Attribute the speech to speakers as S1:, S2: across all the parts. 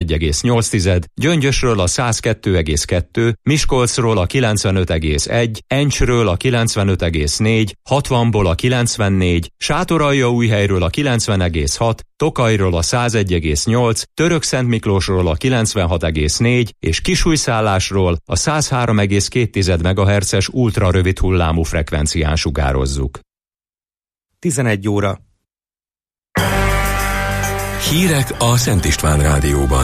S1: 91,8, Gyöngyösről a 102,2, Miskolcról a 95,1, Encsről a 95,4, 60-ból a 94, Sátoraljaújhelyről a 90,6, Tokajról a 101,8, Törökszentmiklósról a 96,4 és Kisújszállásról a 103,2 MHz-es ultrarövid hullámú frekvencián sugározzuk.
S2: 11 óra.
S3: Hírek a Szent István Rádióban.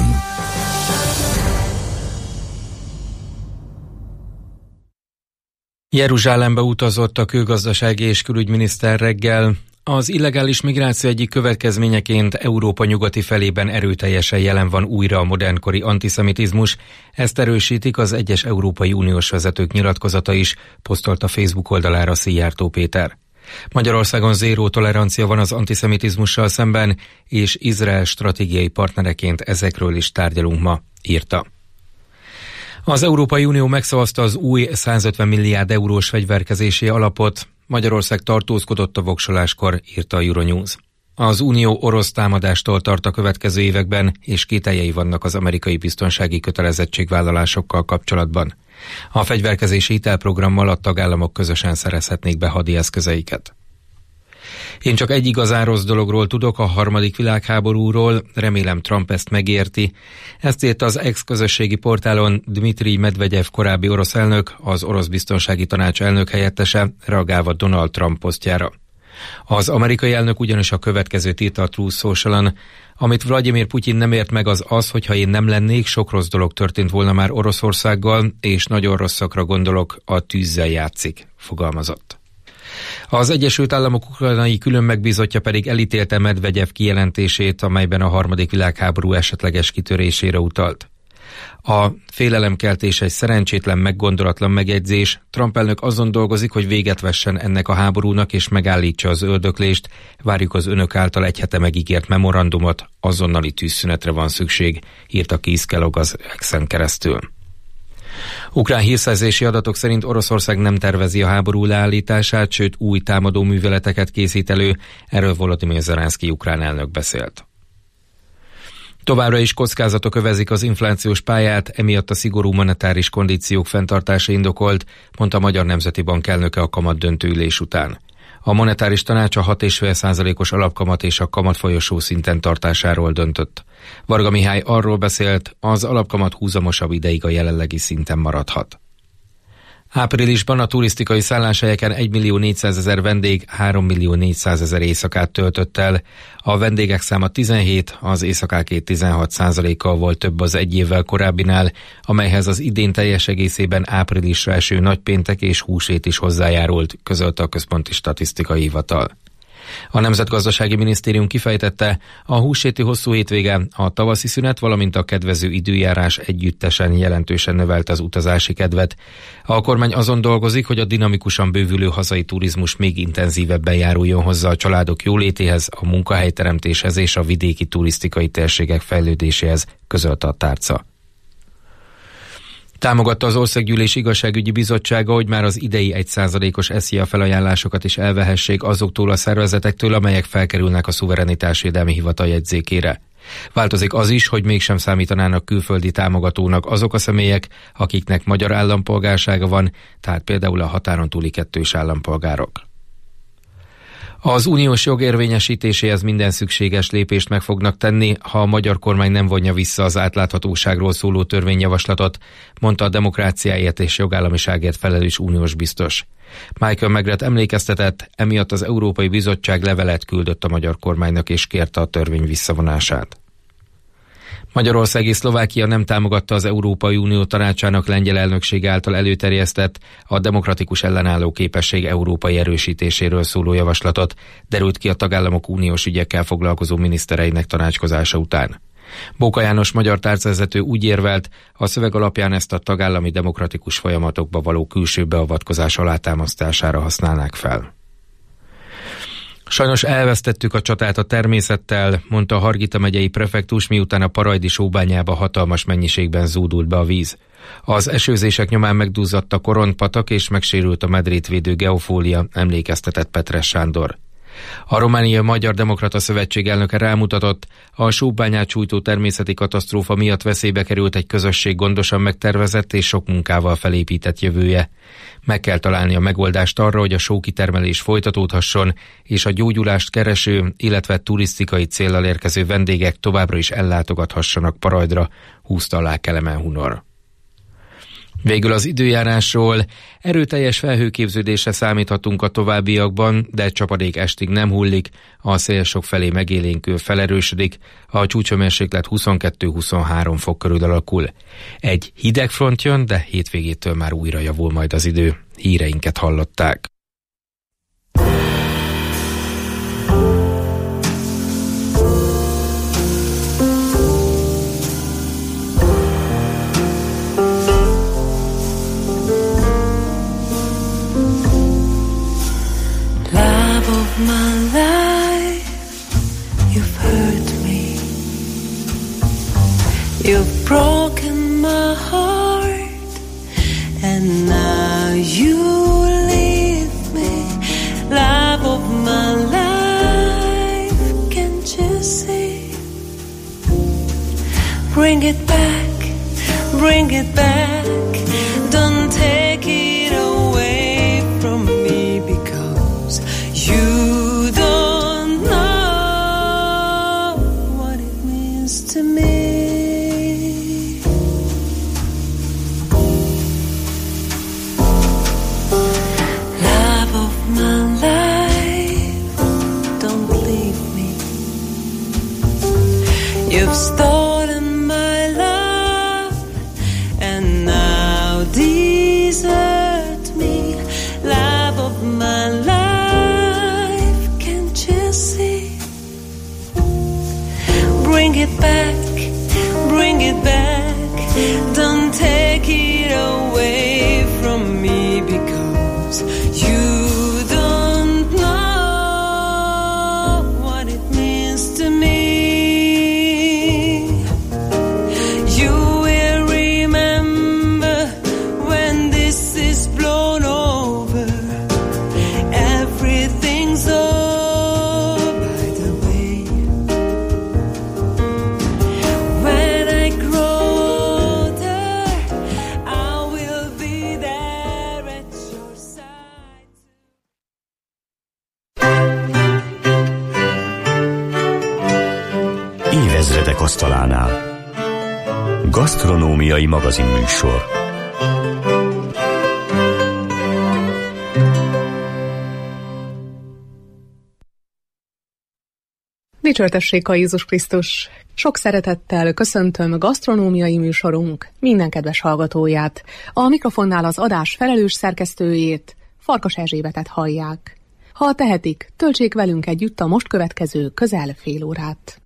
S4: Jeruzsálembe utazott a külgazdasági és külügyminiszter reggel. Az illegális migráció egyik következményeként Európa nyugati felében erőteljesen jelen van újra a modernkori antiszemitizmus. Ezt erősítik az egyes Európai Uniós vezetők nyilatkozata is, posztolta Facebook oldalára Szijjártó Péter. Magyarországon zéró tolerancia van az antiszemitizmussal szemben, és Izrael stratégiai partnereként ezekről is tárgyalunk ma, írta. Az Európai Unió megszavazta az új 150 milliárd eurós fegyverkezési alapot. Magyarország tartózkodott a voksoláskor, írta a Euronews. Az Unió orosz támadástól tart a következő években, és kételjei vannak az amerikai biztonsági kötelezettségvállalásokkal kapcsolatban. A fegyverkezési hitelprogrammal a tagállamok közösen szerezhetnék be hadi eszközeiket. Én csak egy igazán rossz dologról tudok, a harmadik világháborúról, remélem Trump ezt megérti. Ezt írta az ex-közösségi portálon Dmitrij Medvegyev korábbi orosz elnök, az orosz biztonsági tanács elnök helyettese, reagálva Donald Trump posztjára. Az amerikai elnök ugyanis a következőt írta a Truth Social-on: amit Vladimir Putyin nem ért meg az, hogyha én nem lennék, sok rossz dolog történt volna már Oroszországgal, és nagyon rosszakra gondolok, a tűzzel játszik, fogalmazott. Az Egyesült Államok ukrajnai külön megbízottja pedig elítélte Medvegyev kijelentését, amelyben a harmadik világháború esetleges kitörésére utalt. A félelemkeltés egy szerencsétlen, meggondolatlan megjegyzés. Trump elnök azon dolgozik, hogy véget vessen ennek a háborúnak és megállítsa az öldöklést. Várjuk az önök által egy hete megígért memorandumot, azonnali tűzszünetre van szükség, írta Keith Kellogg az X-en keresztül. Ukrán hírszerzési adatok szerint Oroszország nem tervezi a háború leállítását, sőt új támadó műveleteket készít elő, erről Volodymyr Zelenszky ukrán elnök beszélt. Továbbra is kockázatok övezik az inflációs pályát, emiatt a szigorú monetáris kondíciók fenntartása indokolt, mondta a Magyar Nemzeti Bank elnöke a kamatdöntő ülés után. A monetáris tanács a 6,5%-os alapkamat és a kamatfolyosó szinten tartásáról döntött. Varga Mihály arról beszélt, az alapkamat húzamosabb ideig a jelenlegi szinten maradhat. Áprilisban a turisztikai szálláshelyeken 1.400.000 vendég 3.400.000 éjszakát töltött el. A vendégek száma 17, az éjszakákét 16%-kal volt több az egy évvel korábbinál, amelyhez az idén teljes egészében áprilisra eső nagypéntek és húsvét is hozzájárult, közölte a Központi Statisztikai Hivatal. A Nemzetgazdasági Minisztérium kifejtette, a húsvéti hosszú hétvége, a tavaszi szünet, valamint a kedvező időjárás együttesen jelentősen növelte az utazási kedvet. A kormány azon dolgozik, hogy a dinamikusan bővülő hazai turizmus még intenzívebben járuljon hozzá a családok jólétéhez, a munkahelyteremtéshez és a vidéki turisztikai térségek fejlődéséhez, közölte a tárca. Támogatta az Országgyűlés Igazságügyi Bizottsága, hogy már az idei 1%-os SZIA felajánlásokat is elvehessék azoktól a szervezetektől, amelyek felkerülnek a Szuverenitásvédelmi Hivatal jegyzékére. Változik az is, hogy mégsem számítanának külföldi támogatónak azok a személyek, akiknek magyar állampolgársága van, tehát például a határon túli kettős állampolgárok. Az uniós jog érvényesítéséhez minden szükséges lépést meg fognak tenni, ha a magyar kormány nem vonja vissza az átláthatóságról szóló törvényjavaslatot, mondta a demokráciáért és jogállamiságért felelős uniós biztos. Michael Megret emlékeztetett, emiatt az Európai Bizottság levelet küldött a magyar kormánynak és kérte a törvény visszavonását. Magyarország és Szlovákia nem támogatta az Európai Unió tanácsának lengyel elnökség által előterjesztett, a demokratikus ellenálló képesség európai erősítéséről szóló javaslatot, derült ki a tagállamok uniós ügyekkel foglalkozó minisztereinek tanácskozása után. Bóka János magyar tárcavezető úgy érvelt, a szöveg alapján ezt a tagállami demokratikus folyamatokba való külső beavatkozás alátámasztására használnák fel. Sajnos elvesztettük a csatát a természettel, mondta a Hargita megyei prefektus, miután a Parajdi sóbányába hatalmas mennyiségben zúdult be a víz. Az esőzések nyomán megduzzadt a Koront patak és megsérült a medrét védő geofólia, emlékeztetett Petres Sándor. A Romániai Magyar Demokrata Szövetség elnöke rámutatott, a sóbányát sújtó természeti katasztrófa miatt veszélybe került egy közösség gondosan megtervezett és sok munkával felépített jövője. Meg kell találni a megoldást arra, hogy a sókitermelés folytatódhasson, és a gyógyulást kereső, illetve turisztikai céllal érkező vendégek továbbra is ellátogathassanak Parajdra, húzta alá Kelemen Hunor. Végül az időjárásról. Erőteljes felhőképződésre számíthatunk a továbbiakban, de csapadék estig nem hullik, a szél sok felé megélénkül, felerősödik, a csúcshőmérséklet 22-23 fok körül alakul. Egy hideg front jön, de hétvégétől már újra javul majd az idő. Híreinket hallották.
S5: My life, you've hurt me, you've broken my heart, and now you leave me. Love of my life, can't you see? Bring it back, don't take it away from me, because you don't know what it means to me. Love of my life, don't leave me. You've stolen my love and now desert me. Love of my life, bring it back, don't take it away from me, because you don't know what it means to me. You will remember when this is blown over, everything's over.
S6: Évezredek asztalánál. Gasztronómiai magazinműsor.
S7: Dicsőtessék a Jézus Krisztus! Sok szeretettel köszöntöm gasztronómiai műsorunk minden kedves hallgatóját. A mikrofonnál az adás felelős szerkesztőjét, Farkas Erzsébetet hallják. Ha tehetik, töltsék velünk együtt a most következő közel fél órát.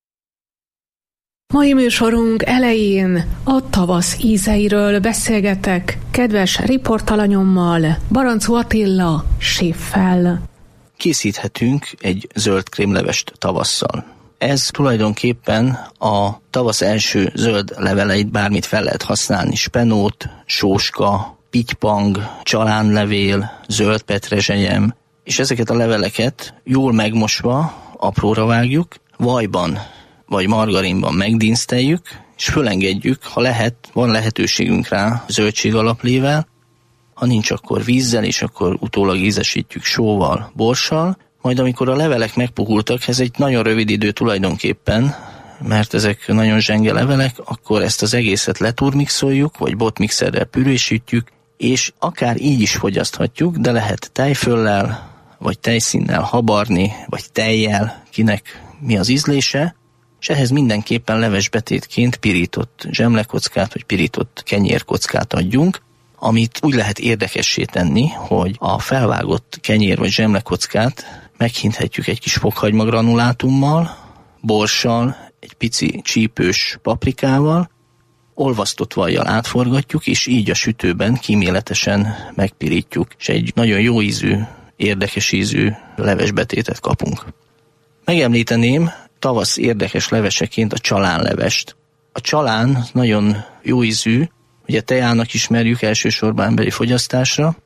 S7: Mai műsorunk elején a tavasz ízeiről beszélgetek kedves riportalanyommal, Barancú Attila séffel.
S8: Készíthetünk egy zöld krémlevest tavasszal. Ez tulajdonképpen a tavasz első zöld leveleit, bármit fel lehet használni, spenót, sóska, pitypang, csalánlevél, zöld petrezselyem, és ezeket a leveleket jól megmosva, apróra vágjuk, vajban vagy margarinban megdínszteljük, és fölengedjük, ha lehet, van lehetőségünk rá zöldségalaplével, ha nincs, akkor vízzel, és akkor utólag ízesítjük sóval, borssal. Majd amikor a levelek megpuhultak, ez egy nagyon rövid idő tulajdonképpen, mert ezek nagyon zsenge levelek, akkor ezt az egészet leturmixoljuk, vagy botmixerrel pürésítjük, és akár így is fogyaszthatjuk, de lehet tejföllel, vagy tejszínnel habarni, vagy tejjel, kinek mi az ízlése, és ehhez mindenképpen levesbetétként pirított zsemlekockát, vagy pirított kenyérkockát adjunk, amit úgy lehet érdekessé tenni, hogy a felvágott kenyér vagy zsemlekockát meghinthetjük egy kis fokhagyma granulátummal, borssal, egy pici csípős paprikával, olvasztott vajjal átforgatjuk, és így a sütőben kíméletesen megpirítjuk, és egy nagyon jó ízű, érdekes ízű levesbetétet kapunk. Megemlíteném tavasz érdekes leveseként a csalánlevest. A csalán nagyon jó ízű, ugye tejának ismerjük elsősorban emberi fogyasztásra,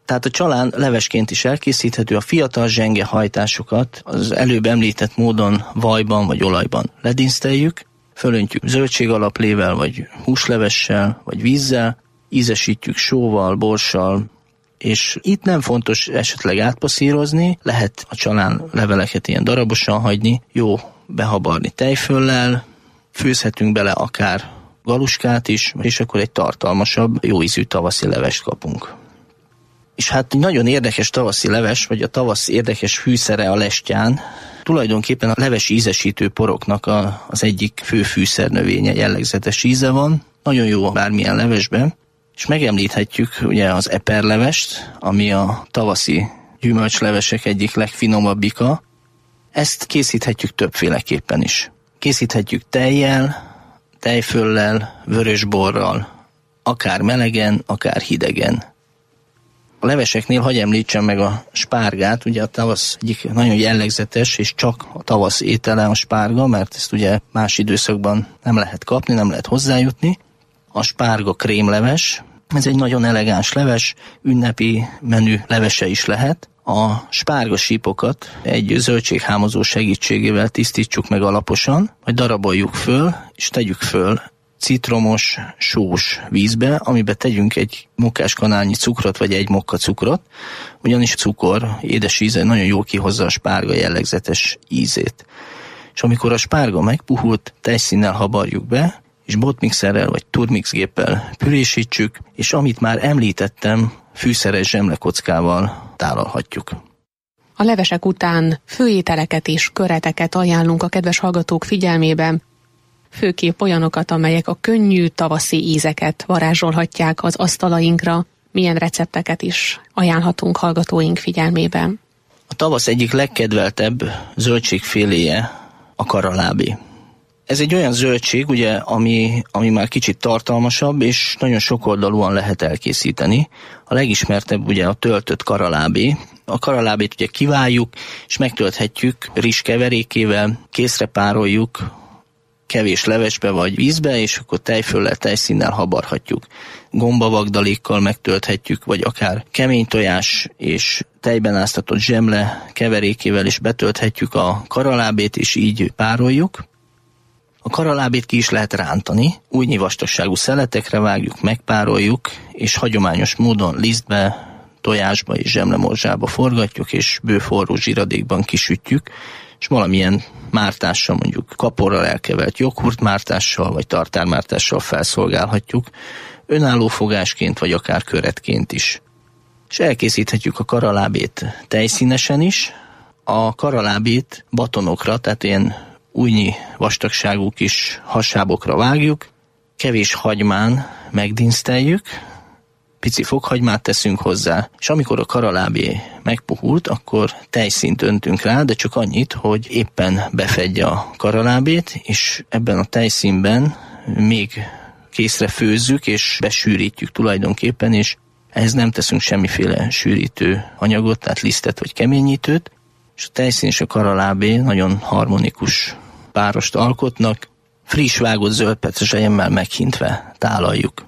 S8: Tehát a csalán levesként is elkészíthető, a fiatal zsenge hajtásokat az előbb említett módon vajban vagy olajban ledinszteljük, fölöntjük zöldségalaplével, vagy húslevessel, vagy vízzel, ízesítjük sóval, borssal, és itt nem fontos esetleg átpasszírozni, lehet a csalán leveleket ilyen darabosan hagyni, jó behabarni tejföllel, főzhetünk bele akár galuskát is, és akkor egy tartalmasabb, jó ízű tavaszi levest kapunk. És hát nagyon érdekes tavaszi leves, vagy a tavasz érdekes fűszere a lestyán, tulajdonképpen a leves ízesítő poroknak az egyik fő fűszernövénye, jellegzetes íze van, nagyon jó bármilyen levesben, és megemlíthetjük ugye az eperlevest, ami a tavaszi gyümölcslevesek egyik legfinomabbika. Ezt készíthetjük többféleképpen is. Készíthetjük tejjel, tejföllel, vörösborral, akár melegen, akár hidegen. A leveseknél hadd említsem meg a spárgát, ugye a tavasz egyik nagyon jellegzetes, és csak a tavasz étele a spárga, mert ezt ugye más időszakban nem lehet kapni, nem lehet hozzájutni. A spárga krémleves, ez egy nagyon elegáns leves, ünnepi menü levese is lehet. A spárga sípokat egy zöldséghámozó segítségével tisztítsuk meg alaposan, majd daraboljuk föl, és tegyük föl citromos, sós vízbe, amiben tegyünk egy munkáskanálnyi cukrot, vagy egy mokka cukrot, ugyanis cukor, édes íze nagyon jól kihozza a spárga jellegzetes ízét. És amikor a spárga megpuhult, tejszínnel habarjuk be, és botmixerrel vagy turmixgéppel pürésítsük, és amit már említettem, fűszeres zsemlekockával tálalhatjuk.
S7: A levesek után főételeket és köreteket ajánlunk a kedves hallgatók figyelmében, főképp olyanokat, amelyek a könnyű tavaszi ízeket varázsolhatják az asztalainkra, milyen recepteket is ajánlhatunk hallgatóink figyelmében.
S8: A tavasz egyik legkedveltebb zöldségféléje a karalábé. Ez egy olyan zöldség, ugye, ami már kicsit tartalmasabb, és nagyon sokoldalúan lehet elkészíteni. A legismertebb ugye a töltött karalábé. A karalábét ugye kiváljuk, és megtölthetjük rizs keverékével, készre pároljuk, kevés levesbe vagy vízbe, és akkor tejföllel, tejszínnel habarhatjuk. Gombavagdalékkal megtölthetjük, vagy akár kemény tojás és tejben áztatott zsemle keverékével is betölthetjük a karalábét, és így pároljuk. A karalábét ki is lehet rántani, újnyi vastagságú szeletekre vágjuk, megpároljuk, és hagyományos módon lisztbe, tojásba és zsemlemorzsába forgatjuk, és bőforró zsíradékban kisütjük, és valamilyen mártással, mondjuk kaporral elkevert joghurtmártással, vagy tartármártással felszolgálhatjuk, önálló fogásként, vagy akár köretként is. És elkészíthetjük a karalábét tejszínesen is, a karalábét batonokra, tehát ilyen újnyi vastagságú kis hasábokra vágjuk, kevés hagymán megdinszteljük, pici fokhagymát teszünk hozzá, és amikor a karalábé megpuhult, akkor tejszínt öntünk rá, de csak annyit, hogy éppen befedje a karalábét, és ebben a tejszínben még készre főzzük, és besűrítjük tulajdonképpen, és ehhez nem teszünk semmiféle sűrítő anyagot, tehát lisztet vagy keményítőt, és a tejszín és a karalábé nagyon harmonikus párost alkotnak, friss vágott zöld petrezselyemmel meghintve tálaljuk.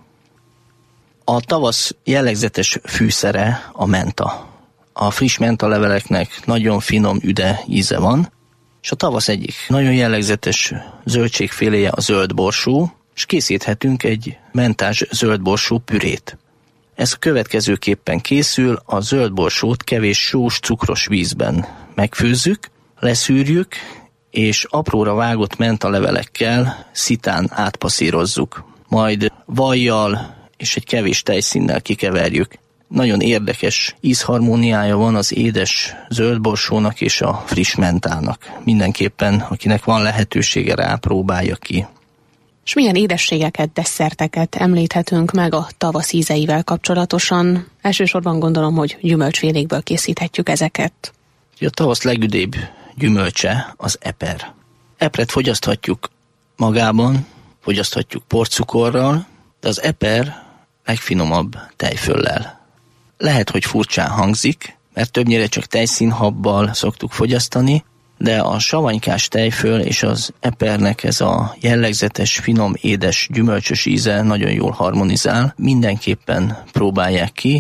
S8: A tavasz jellegzetes fűszere a menta. A friss mentaleveleknek nagyon finom, üde íze van, és a tavasz egyik nagyon jellegzetes zöldségféléje a zöldborsó, és készíthetünk egy mentás zöldborsó pürét. Ez a következőképpen készül, a zöldborsót kevés sós, cukros vízben megfőzzük, leszűrjük, és apróra vágott mentalevelekkel szitán átpasszírozzuk. Majd vajjal és egy kevés tejszínnel kikeverjük. Nagyon érdekes ízharmóniája van az édes zöldborsónak és a friss mentának. Mindenképpen, akinek van lehetősége rá, próbálja ki.
S7: És milyen édességeket, desszerteket említhetünk meg a tavasz ízeivel kapcsolatosan? Elsősorban gondolom, hogy gyümölcsfélékből készíthetjük ezeket.
S8: A tavasz legüdébb gyümölcse az eper. Epret fogyaszthatjuk magában, fogyaszthatjuk porcukorral, de az eper legfinomabb tejföllel. Lehet, hogy furcsán hangzik, mert többnyire csak tejszínhabbal szoktuk fogyasztani, de a savanykás tejföl és az epernek ez a jellegzetes, finom, édes, gyümölcsös íze nagyon jól harmonizál. Mindenképpen próbálják ki.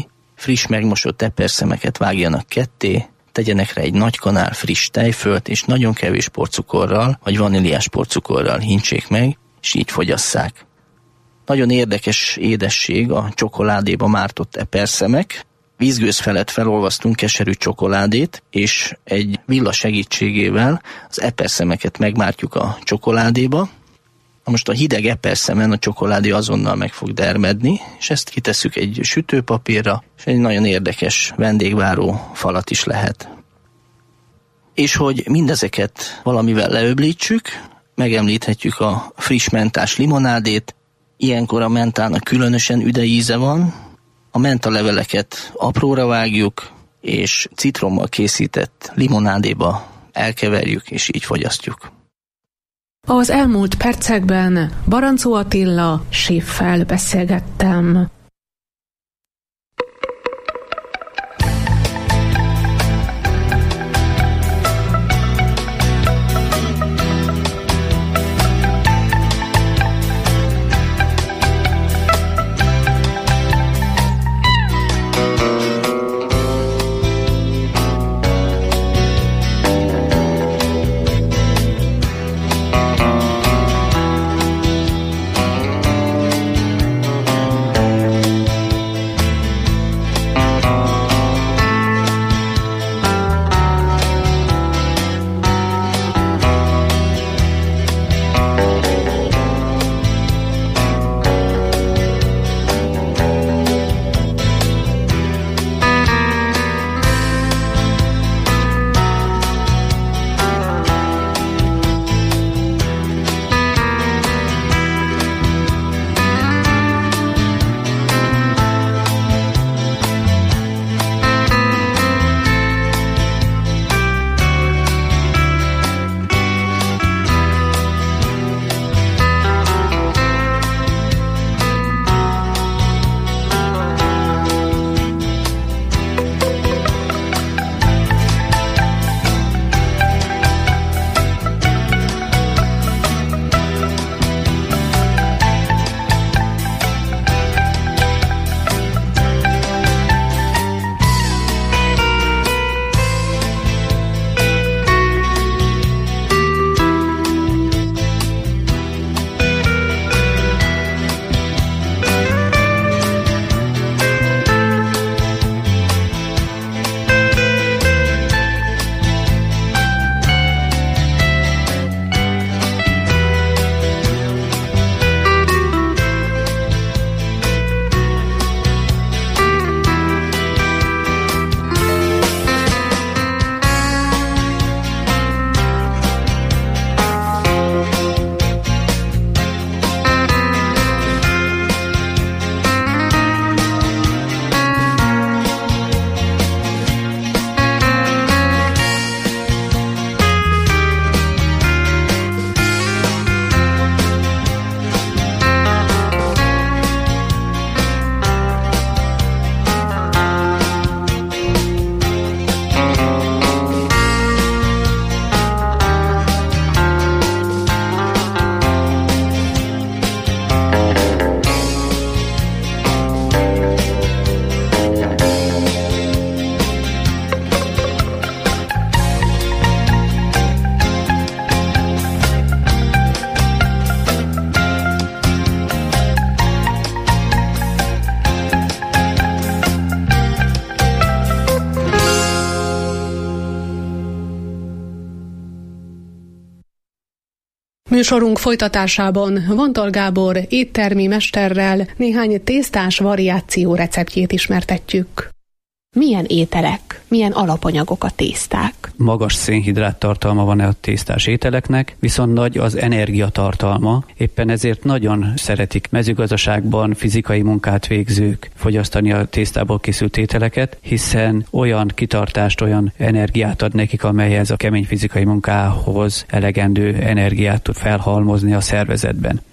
S8: friss megmosott eperszemeket vágjanak ketté, tegyenek rá egy nagy kanál friss tejfölt, és nagyon kevés porcukorral, vagy vaníliás porcukorral hintsék meg, és így fogyasszák. Nagyon érdekes édesség a csokoládéba mártott eperszemek. Vízgőz felett felolvasztunk keserű csokoládét, és egy villa segítségével az eperszemeket megmártjuk a csokoládéba. Most a hideg eperszemen a csokoládé azonnal meg fog dermedni, és ezt kitesszük egy sütőpapírra, és egy nagyon érdekes vendégváró falat is lehet. És hogy mindezeket valamivel leöblítsük, megemlíthetjük a friss mentás limonádét. Ilyenkor a mentának különösen üde íze van. A mentaleveleket apróra vágjuk, és citrommal készített limonádéba elkeverjük, és így fogyasztjuk.
S7: Az elmúlt percekben Barancó Attila séffel beszélgettem. Műsorunk folytatásában Vontal Gábor éttermi mesterrel néhány tésztás variáció receptjét ismertetjük. Milyen ételek, milyen alapanyagok a tészták?
S9: Magas szénhidrát tartalma van a tésztás ételeknek, viszont nagy az energiatartalma, éppen ezért nagyon szeretik mezőgazdaságban fizikai munkát végzők fogyasztani a tésztából készült ételeket, hiszen olyan kitartást, olyan energiát ad nekik, amelyhez a kemény fizikai munkához elegendő energiát tud felhalmozni a szervezetben.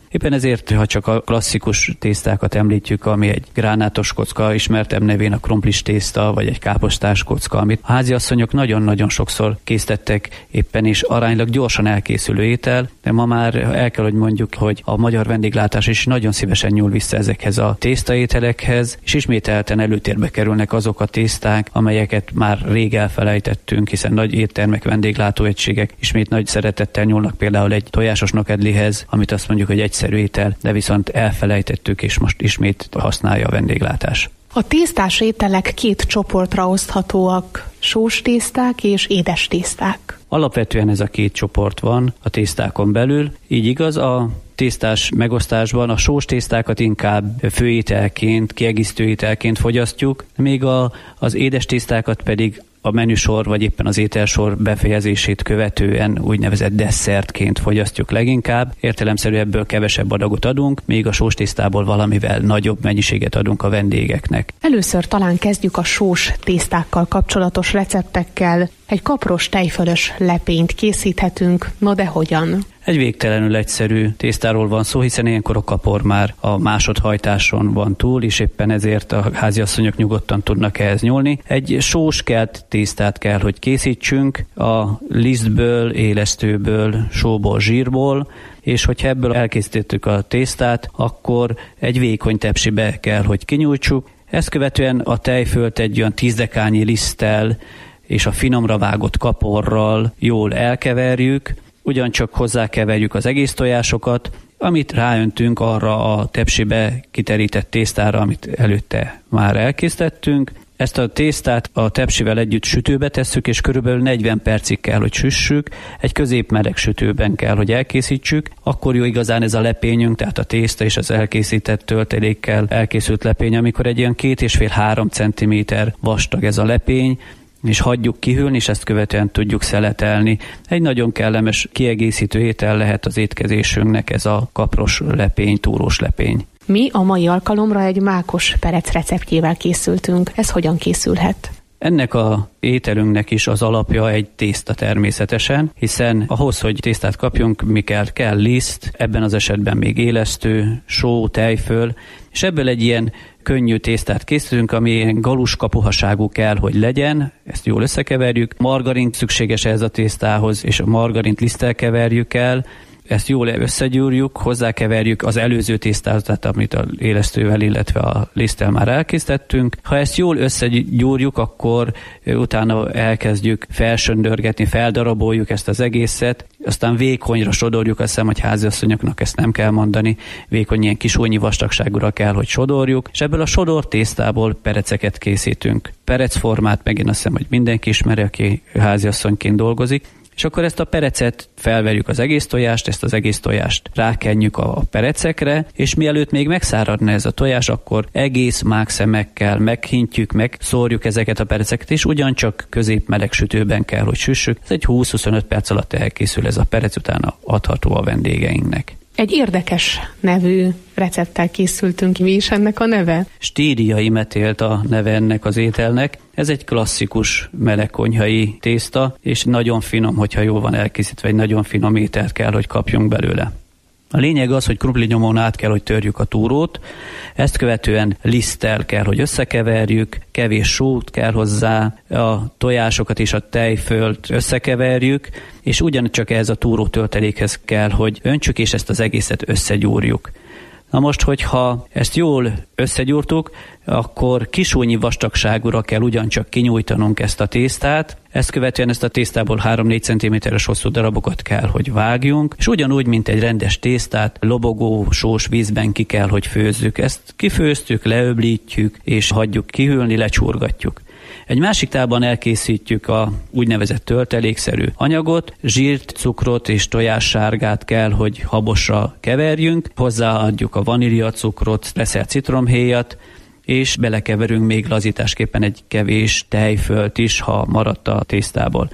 S9: Éppen ezért, ha csak a klasszikus tésztákat említjük, ami egy gránátos kocka, ismertebb nevén a krumplis tészta, vagy egy káposztás kocka, amit a háziasszonyok nagyon-nagyon sokszor készítettek éppen is aránylag gyorsan elkészülő étel, de ma már el kell, hogy mondjuk, hogy a magyar vendéglátás is nagyon szívesen nyúl vissza ezekhez a tésztaételekhez, és ismételten előtérbe kerülnek azok a tészták, amelyeket már rég elfelejtettünk, hiszen nagy éttermek, vendéglátóegységek ismét nagy szeretettel nyúlnak például egy tojásos nokedlihez, amit azt mondjuk, hogy egyszerű étel, de viszont elfelejtettük, és most ismét használja a vendéglátás.
S7: A tésztás ételek két csoportra oszthatóak, sós tészták és édes tészták.
S9: Alapvetően ez a két csoport van a tésztákon belül, így igaz, a tésztás megosztásban a sós tésztákat inkább főételként, kiegészítő ételként fogyasztjuk, míg az édes tésztákat pedig a menüsor vagy éppen az ételsor befejezését követően úgynevezett desszertként fogyasztjuk leginkább. Értelemszerűen ebből kevesebb adagot adunk, még a sós tésztából valamivel nagyobb mennyiséget adunk a vendégeknek.
S7: Először talán kezdjük a sós tésztákkal kapcsolatos receptekkel. Egy kapros tejfölös lepényt készíthetünk, no de hogyan?
S9: Egy végtelenül egyszerű tésztáról van szó, hiszen ilyenkor a kapor már a másodhajtáson van túl, és éppen ezért a háziasszonyok nyugodtan tudnak ehhez nyúlni. Egy sós kelt tésztát kell, hogy készítsünk a lisztből, élesztőből, sóból, zsírból, és hogyha ebből elkészítettük a tésztát, akkor egy vékony tepsibe kell, hogy kinyújtsuk. Ezt követően a tejfölt egy olyan 10 dekányi liszttel és a finomra vágott kaporral jól elkeverjük, ugyancsak hozzákeverjük az egész tojásokat, amit ráöntünk arra a tepsibe kiterített tésztára, amit előtte már elkészítettünk. Ezt a tésztát a tepsivel együtt sütőbe tesszük, és körülbelül 40 percig kell, hogy süssük. Egy középmeleg sütőben kell, hogy elkészítsük. Akkor jó igazán ez a lepényünk, tehát a tészta és az elkészített töltelékkel elkészült lepény, amikor egy ilyen 2,5-3 cm vastag ez a lepény, és hagyjuk kihűlni, és ezt követően tudjuk szeletelni. Egy nagyon kellemes kiegészítő étel lehet az étkezésünknek ez a kapros lepény, túrós lepény.
S7: Mi a mai alkalomra egy mákos perec receptjével készültünk. Ez hogyan készülhet?
S9: Ennek a ételünknek is az alapja egy tészta természetesen, hiszen ahhoz, hogy tésztát kapjunk, mi kell liszt, ebben az esetben még élesztő, só, tejföl, és ebből egy ilyen könnyű tésztát készítünk, ami ilyen galuskapuhaságú kell, hogy legyen, ezt jól összekeverjük. Margarint szükséges ehhez a tésztához, és a margarint liszttel keverjük el, ezt jól összegyúrjuk, hozzákeverjük az előző tésztához, tehát amit az élesztővel, illetve a liszttel már elkészítettünk. Ha ezt jól összegyúrjuk, akkor utána elkezdjük felsöndörgetni, feldaraboljuk ezt az egészet, aztán vékonyra sodorjuk, azt hiszem, hogy háziasszonyoknak ezt nem kell mondani, vékony ilyen kisújnyi vastagságúra kell, hogy sodorjuk, és ebből a sodor tésztából pereceket készítünk. Perecformát megint azt hiszem, hogy mindenki ismeri, aki háziasszonyként dolgozik. És akkor ezt a perecet felverjük az egész tojást, ezt az egész tojást rákenjük a perecekre, és mielőtt még megszáradna ez a tojás, akkor egész mákszemekkel meghintjük, megszórjuk ezeket a pereceket, és ugyancsak középmeleg sütőben kell, hogy süssük. Ez egy 20-25 perc alatt elkészül ez a perec, utána adható a vendégeinknek.
S7: Egy érdekes nevű recepttel készültünk. Mi is ennek a neve?
S9: Stíriai metélt a neve ennek az ételnek. Ez egy klasszikus melegkonyhai tészta, és nagyon finom, hogyha jól van elkészítve, egy nagyon finom ételt kell, hogy kapjunk belőle. A lényeg az, hogy krumplinyomón át kell, hogy törjük a túrót, ezt követően liszttel kell, hogy összekeverjük, kevés sót kell hozzá, a tojásokat és a tejfölt összekeverjük, és ugyancsak ehhez a túró töltelékhez kell, hogy öntsük, és ezt az egészet összegyúrjuk. Na most, hogyha ezt jól összegyúrtuk, akkor kisújnyi vastagságúra kell ugyancsak kinyújtanunk ezt a tésztát, ezt követően ezt a tésztából 3-4 cm-es hosszú darabokat kell, hogy vágjunk, és ugyanúgy, mint egy rendes tésztát, lobogó, sós vízben ki kell, hogy főzzük. Ezt kifőztük, leöblítjük, és hagyjuk kihűlni, lecsurgatjuk. Egy másik tálban elkészítjük a úgynevezett töltelékszerű anyagot, zsírt, cukrot és tojássárgát kell, hogy habosra keverjünk, hozzáadjuk a vaníliacukrot, reszelt citromhéjat, és belekeverünk még lazításképpen egy kevés tejfölt is, ha maradt a tésztából.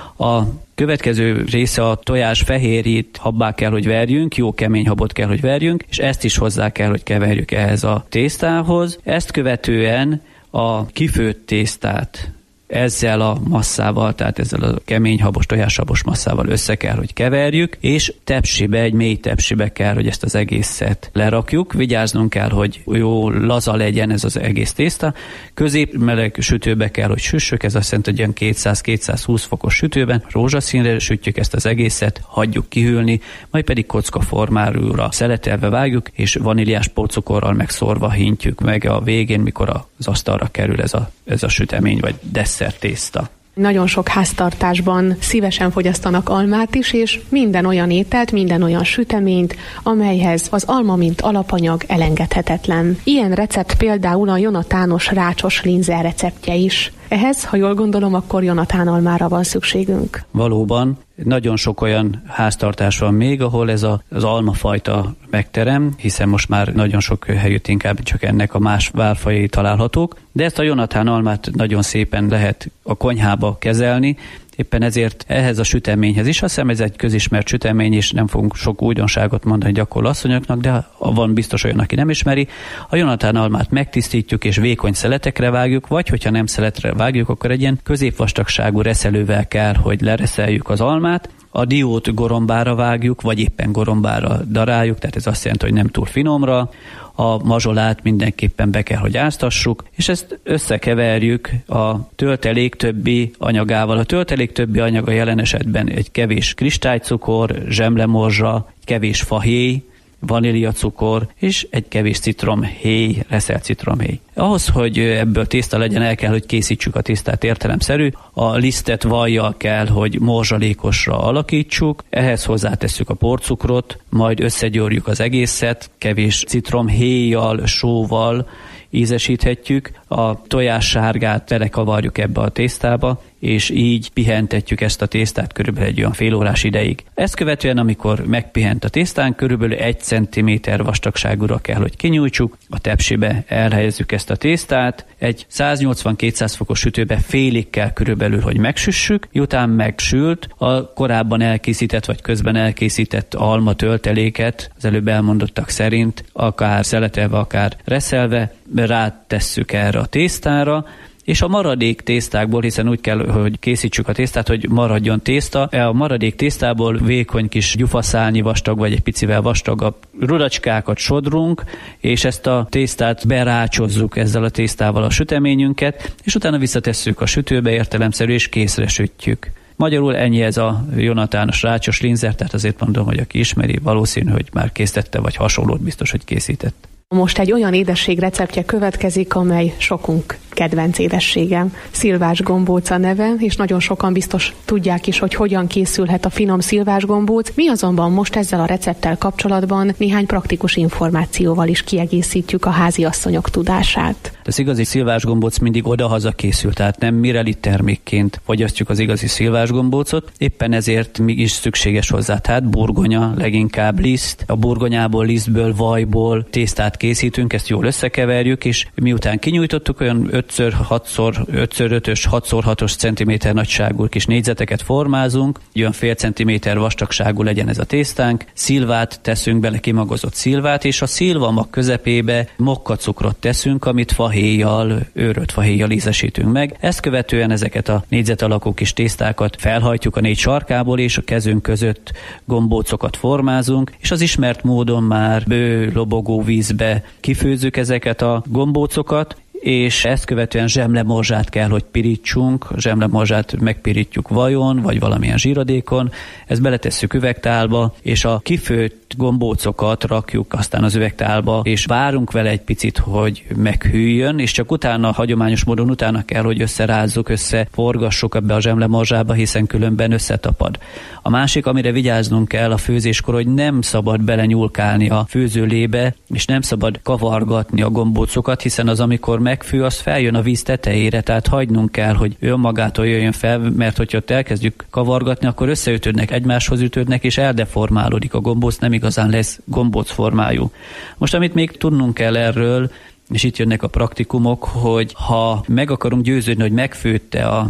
S9: A következő része a tojás fehérjét habbá kell, hogy verjünk, jó kemény habot kell, hogy verjünk, és ezt is hozzá kell, hogy keverjük ehhez a tésztához. Ezt követően a kifőtt tésztát ezzel a masszával, tehát ezzel a kemény habos, tojáshabos masszával össze kell, hogy keverjük, és tepsibe, egy mély tepsibe kell, hogy ezt az egészet lerakjuk. Vigyáznunk kell, hogy jó laza legyen ez az egész tészta. Középmeleg sütőbe kell, hogy süssük, ez azt jelenti, hogy ilyen 200-220 fokos sütőben rózsaszínre sütjük ezt az egészet, hagyjuk kihűlni, majd pedig kocka formára szeletelve vágjuk, és vaníliás pócukorral megszórva hintjük meg a végén, mikor az asztalra kerül ez a sütemény, vagy desszerttészta.
S7: Nagyon sok háztartásban szívesen fogyasztanak almát is, és minden olyan ételt, minden olyan süteményt, amelyhez az alma mint alapanyag elengedhetetlen. Ilyen recept például a jonatános rácsos linzer receptje is. Ehhez, ha jól gondolom, akkor jonatán almára van szükségünk.
S9: Valóban, nagyon sok olyan háztartás van még, ahol ez az almafajta megterem, hiszen most már nagyon sok helyütt inkább csak ennek a más várfajai találhatók, de ezt a jonatán almát nagyon szépen lehet a konyhába kezelni. Éppen ezért ehhez a süteményhez is, azt hiszem ez egy közismert sütemény, és nem fogunk sok újdonságot mondani gyakorló asszonyoknak, de van biztos olyan, aki nem ismeri. A jonatán almát megtisztítjuk és vékony szeletekre vágjuk, vagy hogyha nem szeletre vágjuk, akkor egy ilyen középvastagságú reszelővel kell, hogy lereszeljük az almát. A diót gorombára vágjuk, vagy éppen gorombára daráljuk, tehát ez azt jelenti, hogy nem túl finomra. A mazsolát mindenképpen be kell, hogy áztassuk, és ezt összekeverjük a töltelék többi anyagával. A töltelék többi anyaga jelen esetben egy kevés kristálycukor, zsemlemorzsa, egy kevés fahéj, vaníliacukor és egy kevés citromhéj, reszelt citromhéj. Ahhoz, hogy ebből tészta legyen, el kell, hogy készítsük a tésztát értelemszerű. A lisztet vajjal kell, hogy morzsalékosra alakítsuk, ehhez hozzátesszük a porcukrot, majd összegyúrjuk az egészet, kevés citromhéjjal, sóval ízesíthetjük, a tojássárgát belekavarjuk ebbe a tésztába, és így pihentetjük ezt a tésztát körülbelül egy olyan fél órás ideig. Ezt követően, amikor megpihent a tésztán, körülbelül 1 cm vastagságúra kell, hogy kinyújtsuk, a tepsibe elhelyezzük ezt a tésztát, egy 180-200 fokos sütőbe félig kell körülbelül, hogy megsüssük, miután megsült, a korábban elkészített vagy közben elkészített alma tölteléket, az előbb elmondottak szerint, akár szeletelve, akár reszelve, rátesszük erre a tésztára, és a maradék tésztákból, hiszen úgy kell, hogy készítsük a tésztát, hogy maradjon tészta, a maradék tésztából vékony kis gyufaszálnyi vastag, vagy egy picivel vastagabb rudacskákat sodrunk, és ezt a tésztát berácsozzuk ezzel a tésztával a süteményünket, és utána visszatesszük a sütőbe értelemszerű, és készre sütjük. Magyarul ennyi ez a jonatános rácsos linzer, tehát azért mondom, hogy aki ismeri, valószínű, hogy már készítette, vagy hasonlót biztos, hogy készített.
S7: Most egy olyan édesség receptje következik, amely sokunk kedvenc édessége. Szilvás gombóc a neve, és nagyon sokan biztos tudják is, hogy hogyan készülhet a finom szilvás gombóc. Mi azonban most ezzel a recepttel kapcsolatban néhány praktikus információval is kiegészítjük a háziasszonyok tudását.
S9: Az igazi szilvás gombóc mindig odahaza készül, tehát nem mireli termékként fogyasztjuk az igazi szilvás gombócot. Éppen ezért mégis szükséges hozzá, tehát burgonya, leginkább liszt. A burgonyából, lisztből, vajból tésztát készítünk, ezt jól összekeverjük, és miután kinyújtottuk, olyan 5x5-ös, 6x6-os centiméter nagyságú kis négyzeteket formázunk, olyan fél centiméter vastagságú legyen ez a tésztánk, szilvát teszünk bele, kimagozott szilvát, és a szilvamag közepébe mokkacukrot teszünk, amit fahéjjal, őrölt fahéjjal ízesítünk meg. Ezt követően ezeket a négyzet alakú kis tésztákat felhajtjuk a 4 sarkából, és a kezünk között gombócokat formázunk, és az ismert módon már bő, lobogó vízbe kifőzzük ezeket a gombócokat, és ezt követően zsemlemorzsát kell, hogy pirítsunk. A zsemlemorzsát megpirítjuk vajon, vagy valamilyen zsíradékon, ezt beletesszük üvegtálba, és a kifőtt gombócokat rakjuk aztán az üvegtálba, és várunk vele egy picit, hogy meghűljön, és csak utána, hagyományos módon utána kell, hogy összerázzuk, összeforgassuk ebbe a zsemlemorzsába, hiszen különben összetapad. A másik, amire vigyáznunk kell a főzéskor, hogy nem szabad belenyúlkálni a főzőlébe, és nem szabad kavargatni a gombócokat, hiszen az, amikor megfő, az feljön a víz tetejére, tehát hagynunk kell, hogy önmagától jöjjön fel, mert hogyha ott elkezdjük kavargatni, akkor összeütődnek, egymáshoz ütődnek, és eldeformálódik a gombóc, nem igazán lesz gombóc formájú. Most, amit még tudnunk kell erről, és itt jönnek a praktikumok, hogy ha meg akarunk győződni, hogy megfőtte a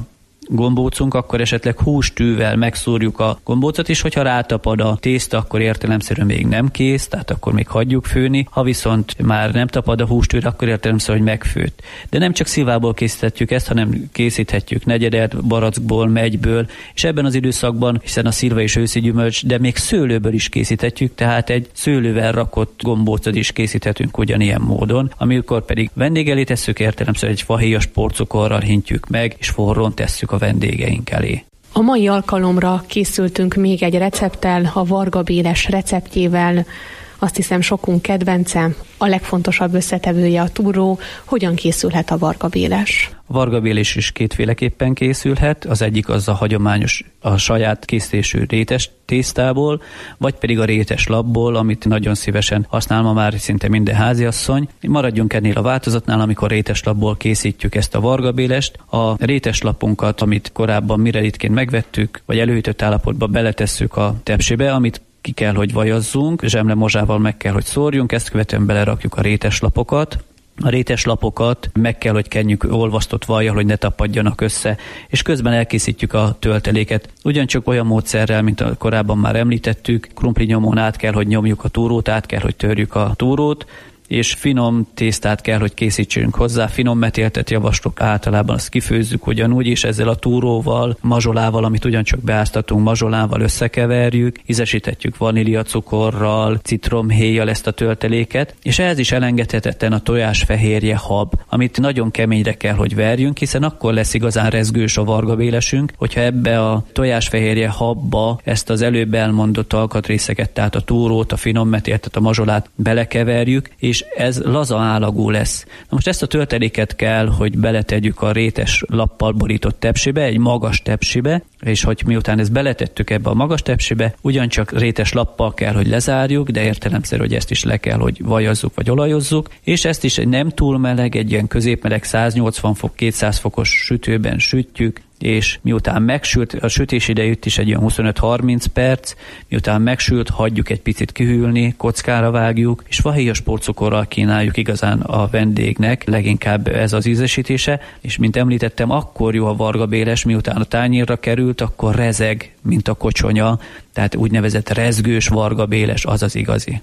S9: gombócunk, akkor esetleg hústűvel megszúrjuk a gombócot, és hogyha rátapad a tészta, akkor értelemszerűen még nem kész, tehát akkor még hagyjuk főni. Ha viszont már nem tapad a hústűre, akkor értelemszerűen, hogy megfőtt. De nem csak szilvából készíthetjük ezt, hanem készíthetjük negyedet, barackból, megyből, és ebben az időszakban, hiszen a szilva és őszi gyümölcs, de még szőlőből is készíthetjük, tehát egy szőlővel rakott gombócot is készíthetünk ugyanilyen módon, amikor pedig vendég elé tesszük, értelemszerűen egy fahéjas porcukorral hintjük meg, és forrón tesszük a vendégeink elé.
S7: A mai alkalomra készültünk még egy recepttel, a Varga Béles receptjével. Azt hiszem sokunk kedvence, a legfontosabb összetevője a túró. Hogyan készülhet a Varga Béles?
S9: A Varga Béles is kétféleképpen készülhet, az egyik az a hagyományos, a saját készítésű rétes tésztából, vagy pedig a rétes lapból, amit nagyon szívesen használ ma már szinte minden háziasszony. Maradjunk ennél a változatnál, amikor rétes lapból készítjük ezt a Varga Bélest. A rétes lapunkat, amit korábban mirelitként megvettük, vagy előhűtött állapotba beletesszük a tepsibe, amit ki kell, hogy vajazzunk, zsemle mozsával meg kell, hogy szórjunk, ezt követően belerakjuk a rétes lapokat. A rétes lapokat meg kell, hogy kenjük olvasztott vajjal, hogy ne tapadjanak össze, és közben elkészítjük a tölteléket. Ugyancsak olyan módszerrel, mint korábban már említettük, krumplinyomón át kell, hogy nyomjuk a túrót, át kell, hogy törjük a túrót, és finom tésztát kell, hogy készítsünk hozzá. Finom metéltet javaslok, általában azt kifőzzük ugyanúgy, és ezzel a túróval, mazsolával, amit ugyancsak beáztatunk, mazsolával összekeverjük, ízesítetjük vaníliacukorral, citromhéjjal ezt a tölteléket, és ehhez is elengedhetetlen a tojásfehérje hab, amit nagyon keményre kell, hogy verjünk, hiszen akkor lesz igazán rezgős a Varga Bélesünk, hogyha ebbe a tojásfehérje habba ezt az előbb elmondott alkatrészeket, tehát a túrót, a finom metéltet, a mazsolát belekeverjük, és ez laza állagú lesz. Na most ezt a tölteléket kell, hogy beletegyük a rétes lappal borított tepsibe, egy magas tepsibe, és hogy miután ezt beletettük ebbe a magas tepsibe, ugyancsak rétes lappal kell, hogy lezárjuk, de értelemszerű, hogy ezt is le kell, hogy vajazzuk vagy olajozzuk, és ezt is egy nem túl meleg, egy ilyen középmeleg 180 fok, 200 fokos sütőben sütjük, és miután megsült, a sütés idejét is egy olyan 25-30 perc, miután megsült, hagyjuk egy picit kihűlni, kockára vágjuk, és fahéjas porcukorral kínáljuk igazán a vendégnek, leginkább ez az ízesítése, és mint említettem, akkor jó a Varga Béles, miután a tányérra került, akkor rezeg, mint a kocsonya, tehát úgynevezett rezgős Varga Béles, az az igazi.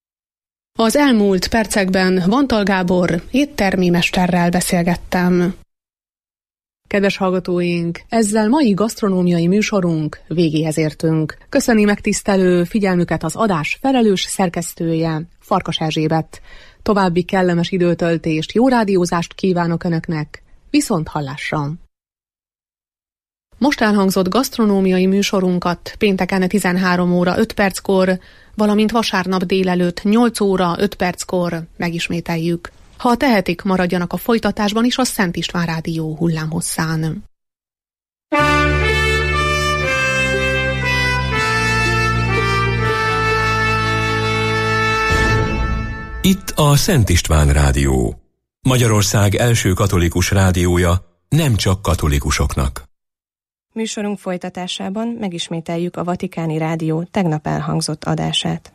S7: Az elmúlt percekben Vantal Gábor éttermi mesterrel beszélgettem. Kedves hallgatóink, ezzel mai gasztronómiai műsorunk végéhez értünk. Köszöni megtisztelő figyelmüket az adás felelős szerkesztője, Farkas Erzsébet. További kellemes időtöltést, jó rádiózást kívánok Önöknek, viszont hallásra! Most elhangzott gasztronómiai műsorunkat pénteken 13 óra 5 perckor, valamint vasárnap délelőtt 8 óra 5 perckor megismételjük. Ha tehetik, maradjanak a folytatásban is a Szent István Rádió hullámhosszán.
S3: Itt a Szent István Rádió. Magyarország első katolikus rádiója, nem csak katolikusoknak.
S10: Műsorunk folytatásában megismételjük a Vatikáni Rádió tegnap elhangzott adását.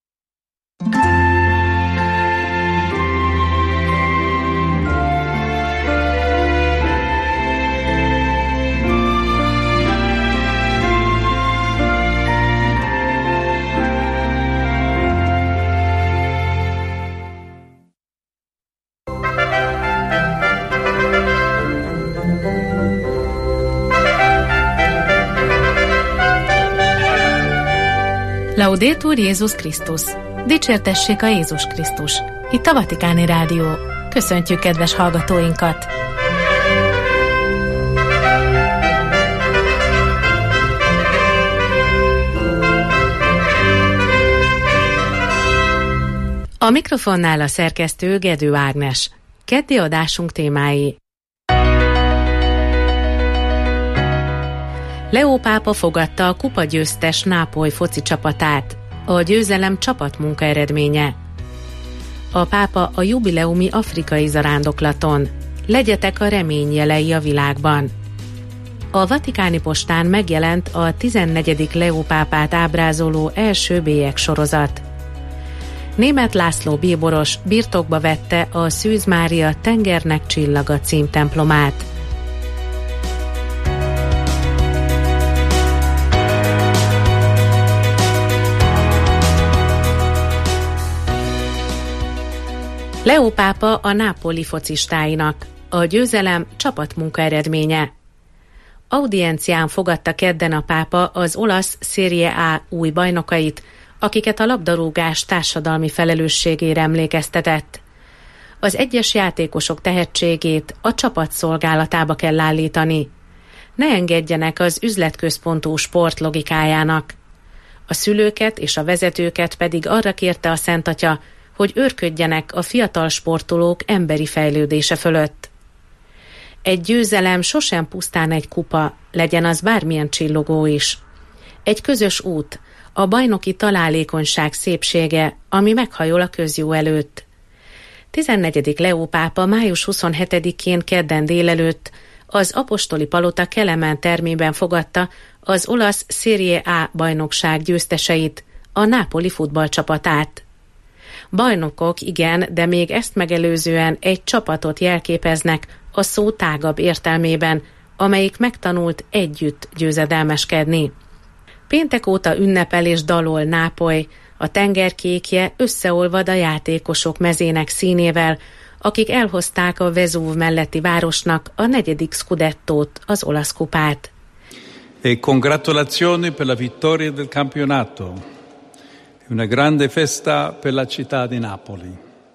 S11: Laudetur Jézus Krisztus! Dicsértessék a Jézus Krisztus! Itt a Vatikáni Rádió. Köszöntjük kedves hallgatóinkat! A mikrofonnál a szerkesztő Gedő Ágnes. Keddi adásunk témái: Leó pápa fogadta a kupagyőztes Nápoly foci csapatát. A győzelem csapatmunka eredménye. A pápa a jubileumi afrikai zarándoklaton. Legyetek a remény jelei a világban. A Vatikáni Postán megjelent a 14. Leó pápát ábrázoló első bélyegsorozat. Németh László bíboros birtokba vette a Szűz Mária Tengernek csillaga címtemplomát. Leo pápa a nápoli focistáinak. A győzelem csapatmunka eredménye. Audiencián fogadta kedden a pápa az olasz Serie A új bajnokait, akiket a labdarúgás társadalmi felelősségére emlékeztetett. Az egyes játékosok tehetségét a csapat szolgálatába kell állítani. Ne engedjenek az üzletközpontú sport logikájának. A szülőket és a vezetőket pedig arra kérte a Szent Atya, hogy őrködjenek a fiatal sportolók emberi fejlődése fölött. Egy győzelem sosem pusztán egy kupa, legyen az bármilyen csillogó is. Egy közös út, a bajnoki találékonyság szépsége, ami meghajol a közjó előtt. 14. Leo pápa május 27-én kedden délelőtt az apostoli palota Kelemen termében fogadta az olasz Serie A bajnokság győzteseit, a nápoli futballcsapatát. Bajnokok, igen, de még ezt megelőzően egy csapatot jelképeznek a szó tágabb értelmében, amelyik megtanult együtt győzedelmeskedni. Péntek óta ünnepel és dalol Nápoly, a tengerkékje összeolvad a játékosok mezének színével, akik elhozták a Vezúv melletti városnak a 4. scudettót, az olasz kupát.
S12: E congratulazioni per la vittoria del campionato. Una grande festa per la città di Napoli.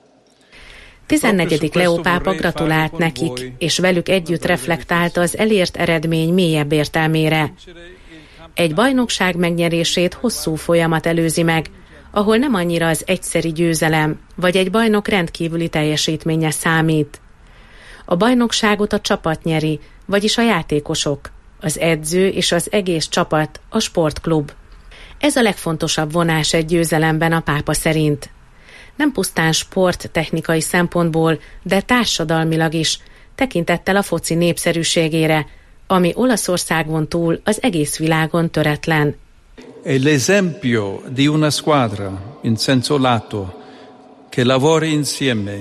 S11: 14. Leo pápa gratulált nekik, és velük együtt reflektált az elért eredmény mélyebb értelmére. Egy bajnokság megnyerését hosszú folyamat előzi meg, ahol nem annyira az egyszeri győzelem, vagy egy bajnok rendkívüli teljesítménye számít. A bajnokságot a csapat nyeri, vagyis a játékosok, az edző és az egész csapat, a sportklub. Ez a legfontosabb vonás egy győzelemben a pápa szerint. Nem pusztán sporttechnikai szempontból, de társadalmilag is, tekintettel a foci népszerűségére, ami Olaszországon túl az egész világon töretlen.
S12: È l'esempio di una squadra in senso lato che lavora insieme,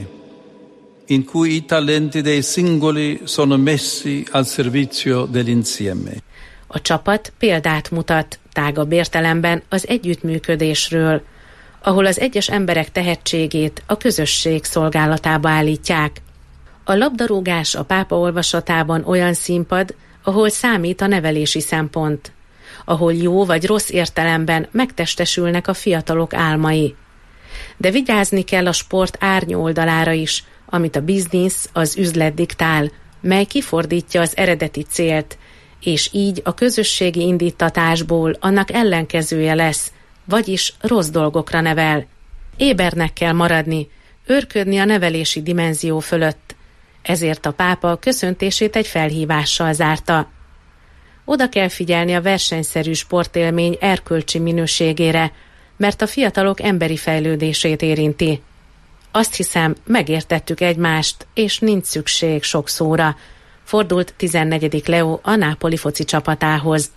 S12: in cui i talenti dei singoli sono messi al servizio dell'insieme.
S11: A csapat példát mutat tágabb értelemben az együttműködésről, ahol az egyes emberek tehetségét a közösség szolgálatába állítják. A labdarúgás a pápa olvasatában olyan színpad, ahol számít a nevelési szempont, ahol jó vagy rossz értelemben megtestesülnek a fiatalok álmai. De vigyázni kell a sport árnyoldalára is, amit a biznisz, az üzlet diktál, mely kifordítja az eredeti célt, és így a közösségi indítatásból annak ellenkezője lesz, vagyis rossz dolgokra nevel. Ébernek kell maradni, őrködni a nevelési dimenzió fölött. Ezért a pápa köszöntését egy felhívással zárta. Oda kell figyelni a versenyszerű sportélmény erkölcsi minőségére, mert a fiatalok emberi fejlődését érinti. Azt hiszem, megértettük egymást, és nincs szükség sok szóra, fordult 14. Leo a nápoli foci csapatához.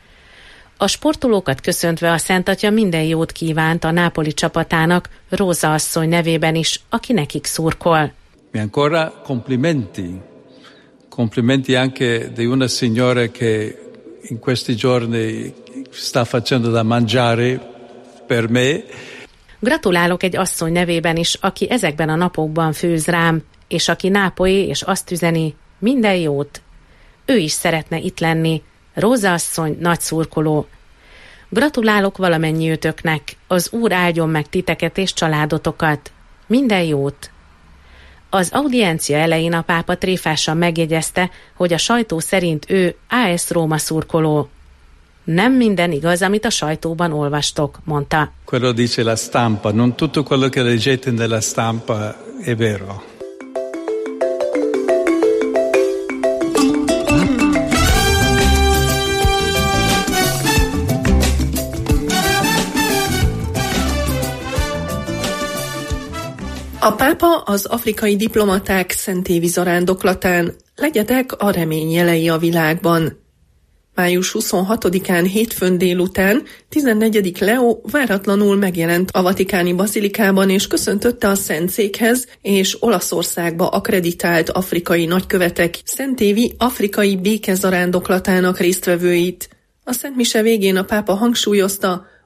S11: A sportolókat köszöntve a Szent Atya minden jót kívánt a nápoli csapatának, Róza asszony nevében is, aki nekik szurkol.
S12: E ancora complimenti. Complimenti anche di una signora che in questi giorni sta facendo da mangiare per me.
S11: Gratulálok egy asszony nevében is, aki ezekben a napokban főz rám, és aki nápolyi, és azt üzeni, minden jót. Ő is szeretne itt lenni. Róza asszony, nagy szurkoló. Gratulálok valamennyiőtöknek, az Úr áldjon meg titeket és családotokat. Minden jót. Az audiencia elején a pápa tréfásan megjegyezte, hogy a sajtó szerint ő AS Róma szurkoló. Nem minden igaz, amit a sajtóban olvastok, mondta.
S12: Quello dice la stampa, non tutto quello che leggete nella stampa è vero.
S13: A pápa az afrikai diplomaták szentévi zarándoklatán, legyetek a remény jelei a világban. Május 26-án hétfőn délután 14. Leo váratlanul megjelent a vatikáni bazilikában és köszöntötte a Szentszékhez és Olaszországba akreditált afrikai nagykövetek szentévi afrikai békezarándoklatának résztvevőit. A Szent Mise végén a pápa hangsúlyozta,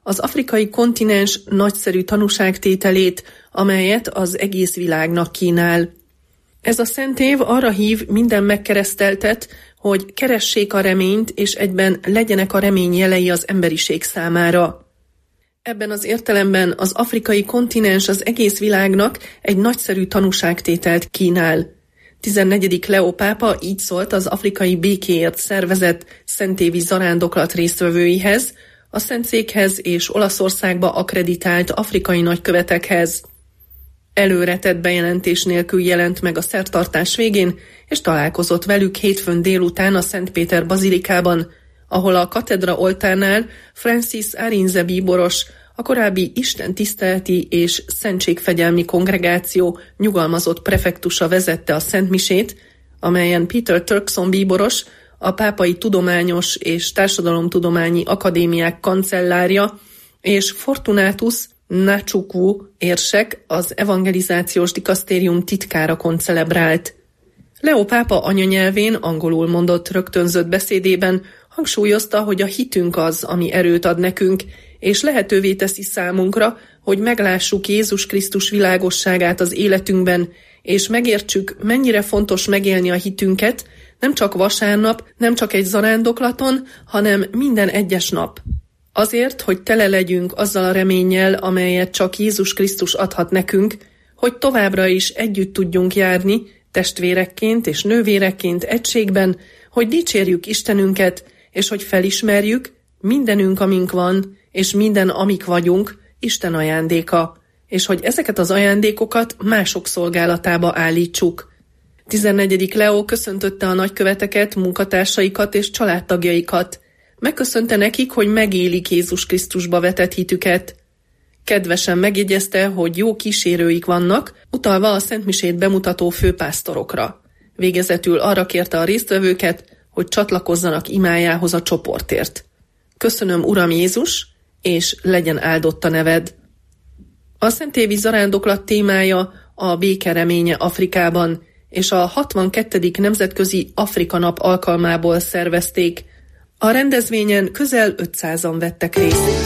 S13: az afrikai kontinens nagyszerű tanúságtételét, amelyet az egész világnak kínál. Ez a szent év arra hív minden megkereszteltet, hogy keressék a reményt, és egyben legyenek a remény jelei az emberiség számára. Ebben az értelemben az afrikai kontinens az egész világnak egy nagyszerű tanúságtételt kínál. 14. Leó pápa így szólt az afrikai békéért szervezett szentévi zarándoklat résztvevőihez, a Szentszékhez és Olaszországba akkreditált afrikai nagykövetekhez. Előretett bejelentés nélkül jelent meg a szertartás végén, és találkozott velük hétfőn délután a Szent Péter bazilikában, ahol a katedra oltárnál Francis Arinze bíboros, a korábbi istentiszteleti és szentségfegyelmi kongregáció nyugalmazott prefektusa vezette a szentmisét, amelyen Peter Turkson bíboros, a Pápai Tudományos és Társadalomtudományi Akadémiák kancellárja, és Fortunatus Nachukwu érsek, az evangelizációs dikasztérium titkára koncelebrált. Leó pápa anyanyelvén, angolul mondott rögtönzött beszédében hangsúlyozta, hogy a hitünk az, ami erőt ad nekünk, és lehetővé teszi számunkra, hogy meglássuk Jézus Krisztus világosságát az életünkben, és megértsük, mennyire fontos megélni a hitünket, nem csak vasárnap, nem csak egy zarándoklaton, hanem minden egyes nap. Azért, hogy tele legyünk azzal a reménnyel, amelyet csak Jézus Krisztus adhat nekünk, hogy továbbra is együtt tudjunk járni, testvérekként és nővérekként egységben, hogy dicsérjük Istenünket, és hogy felismerjük, mindenünk, amink van, és minden, amik vagyunk, Isten ajándéka, és hogy ezeket az ajándékokat mások szolgálatába állítsuk. 14. Leó köszöntötte a nagyköveteket, munkatársaikat és családtagjaikat. Megköszönte nekik, hogy megélik Jézus Krisztusba vetett hitüket. Kedvesen megjegyezte, hogy jó kísérőik vannak, utalva a szentmisét bemutató főpásztorokra. Végezetül arra kérte a résztvevőket, hogy csatlakozzanak imájához a csoportért. Köszönöm, Uram Jézus, és legyen áldott a neved. A szentévi zarándoklat témája a béke reménye Afrikában, és a 62. Nemzetközi Afrika Nap alkalmából szervezték. A rendezvényen közel 500-an vettek részt.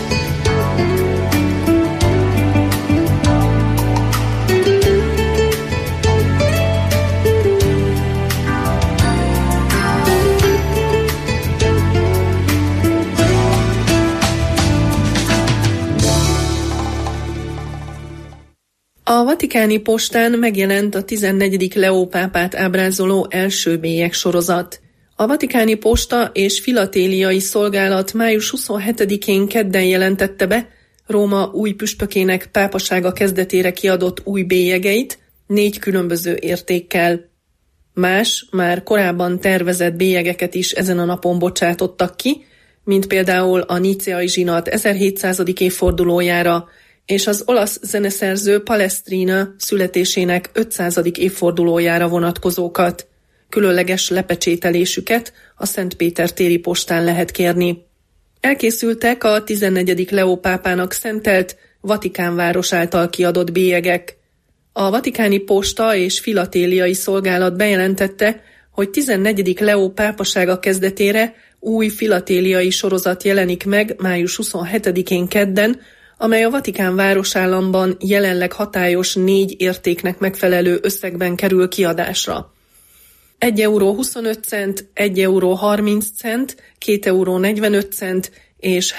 S13: A vatikáni postán megjelent a 14. Leó pápát ábrázoló első bélyeg sorozat. A vatikáni posta és filatéliai szolgálat május 27-én kedden jelentette be Róma új püspökének pápasága kezdetére kiadott új bélyegeit 4 különböző értékkel. Más, már korábban tervezett bélyegeket is ezen a napon bocsátottak ki, mint például a níceai zsinat 1700. évfordulójára, és az olasz zeneszerző Palestrina születésének 500. évfordulójára vonatkozókat. Különleges lepecsételésüket a Szent Péter téri postán lehet kérni. Elkészültek a 14. Leó pápának szentelt Vatikán város által kiadott bélyegek. A vatikáni posta és filatéliai szolgálat bejelentette, hogy 14. Leó pápasága kezdetére új filatéliai sorozat jelenik meg május 27-én kedden, amely a Vatikán városállamban jelenleg hatályos 4 értéknek megfelelő összegben kerül kiadásra. 1,25 €, 1,30 €, 2,45 € és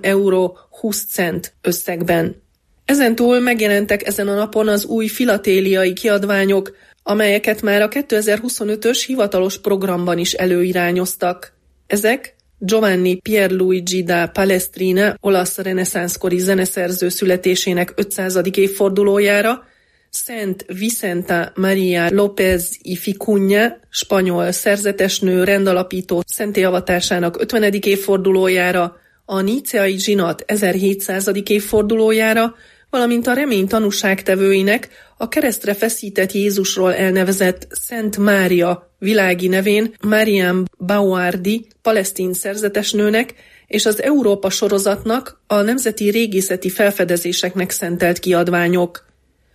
S13: 3,20 € összegben. Ezentúl megjelentek ezen a napon az új filatéliai kiadványok, amelyeket már a 2025-ös hivatalos programban is előirányoztak. Ezek Giovanni Pierluigi da Palestrina, olasz reneszánszkori zeneszerző születésének 500. évfordulójára, Szent Vicenta Maria López y Vicuña, spanyol szerzetesnő rendalapító szentélyavatásának 50. évfordulójára, a níceai zsinat 1700. évfordulójára, valamint a remény tanúságtevőinek a keresztre feszített Jézusról elnevezett Szent Mária világi nevén Mariam Bauardi palesztin szerzetesnőnek és az Európa sorozatnak a nemzeti régészeti felfedezéseknek szentelt kiadványok.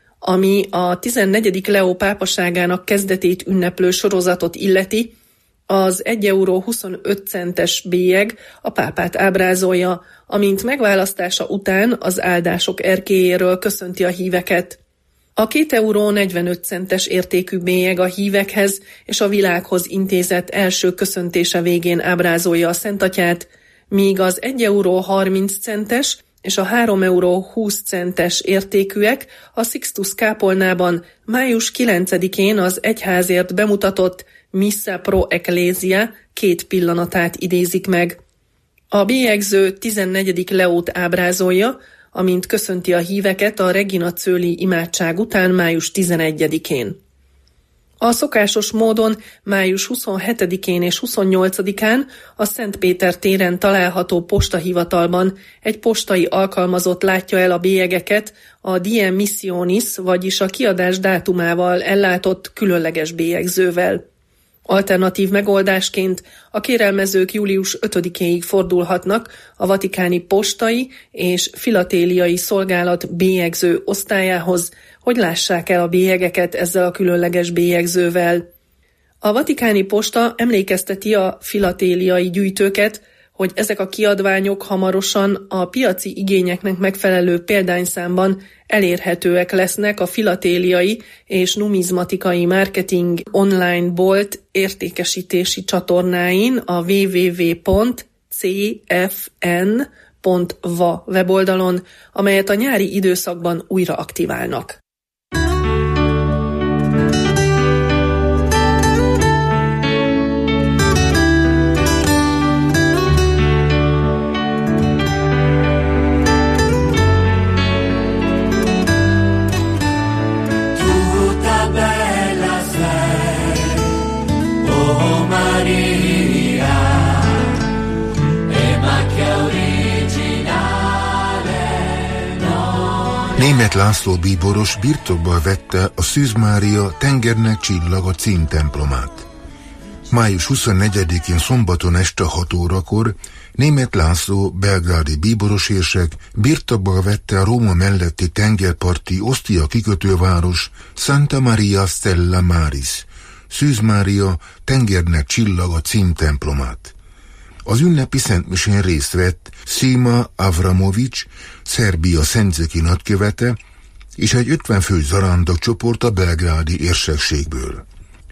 S13: Ami a 14. Leó pápaságának kezdetét ünneplő sorozatot illeti, Az 1,25 euró bélyeg a pápát ábrázolja, amint megválasztása után az áldások erkélyéről köszönti a híveket. A 2,45 euró értékű bélyeg a hívekhez és a világhoz intézett első köszöntése végén ábrázolja a Szentatyát, míg az 1,30 euró és a 3,20 euró értékűek a Sixtus kápolnában május 9-én az egyházért bemutatott Missa pro Ecclesia 2 pillanatát idézik meg. A bélyegző 14. Leót ábrázolja, amint köszönti a híveket a Regina Coeli imádság után május 11-én. A szokásos módon május 27-én és 28-án a Szent Péter téren található postahivatalban egy postai alkalmazott látja el a bélyegeket a Diem Missionis, vagyis a kiadás dátumával ellátott különleges bélyegzővel. Alternatív megoldásként a kérelmezők július 5-éig fordulhatnak a vatikáni postai és filatéliai szolgálat bélyegző osztályához, hogy lássák el a bélyegeket ezzel a különleges bélyegzővel. A vatikáni posta emlékezteti a filatéliai gyűjtőket, hogy ezek a kiadványok hamarosan a piaci igényeknek megfelelő példányszámban elérhetőek lesznek a filatéliai és numizmatikai marketing online bolt értékesítési csatornáin a www.cfn.va weboldalon, amelyet a nyári időszakban újra aktiválnak.
S14: Németh László bíboros birtokba vette a Szűz Mária Tengernek csillaga címtemplomát. Május 24-én szombaton este 6 órakor Németh László belgrádi bíborosérsek birtokba vette a Róma melletti tengerparti Ostia kikötőváros Santa Maria Stella Maris, Szűz Mária Tengernek csillaga címtemplomát. Az ünnepi szentmisén részt vett Sima Avramovics, Szerbia szentzeki nagykövete, és egy 50 fős zarándok csoport a belgrádi érsekségből.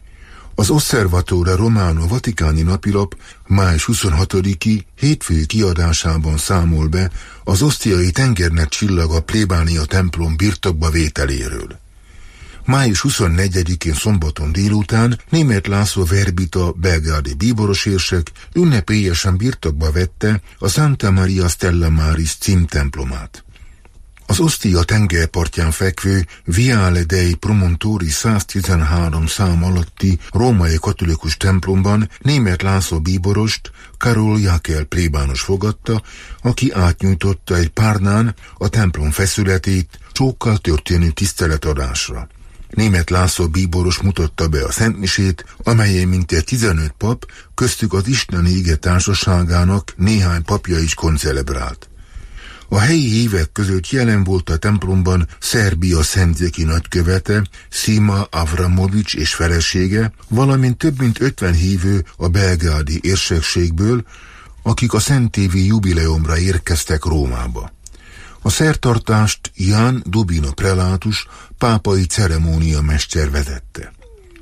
S14: Az Osservatore Romano vatikáni napilap május 26-i hétfői kiadásában számol be az osztiai Tengernek csillaga plébánia templom birtokba vételéről. Május 24-én szombaton délután Németh László verbita belgrádi bíborosérsek ünnepélyesen birtokba vette a Santa Maria Stella Maris címtemplomát. Az Ostia tengerpartján fekvő Viale dei Promontori 113 szám alatti római katolikus templomban Németh László bíborost Karol Jakel plébános fogadta, aki átnyújtotta egy párnán a templom feszületét csókkal történő tiszteletadásra. Németh László bíboros mutatta be a szentmisét, amelyen mintegy 15 pap, köztük az Isteni Ige Társaságának néhány papja is koncelebrált. A helyi hívek között jelen volt a templomban Szerbia szentzeki nagykövete, Sima Avramovics és felesége, valamint több mint 50 hívő a belgrádi érsekségből, akik a szentévi jubileumra érkeztek Rómába. A szertartást Jan Dubino prelátus, pápai ceremóniamester vezette.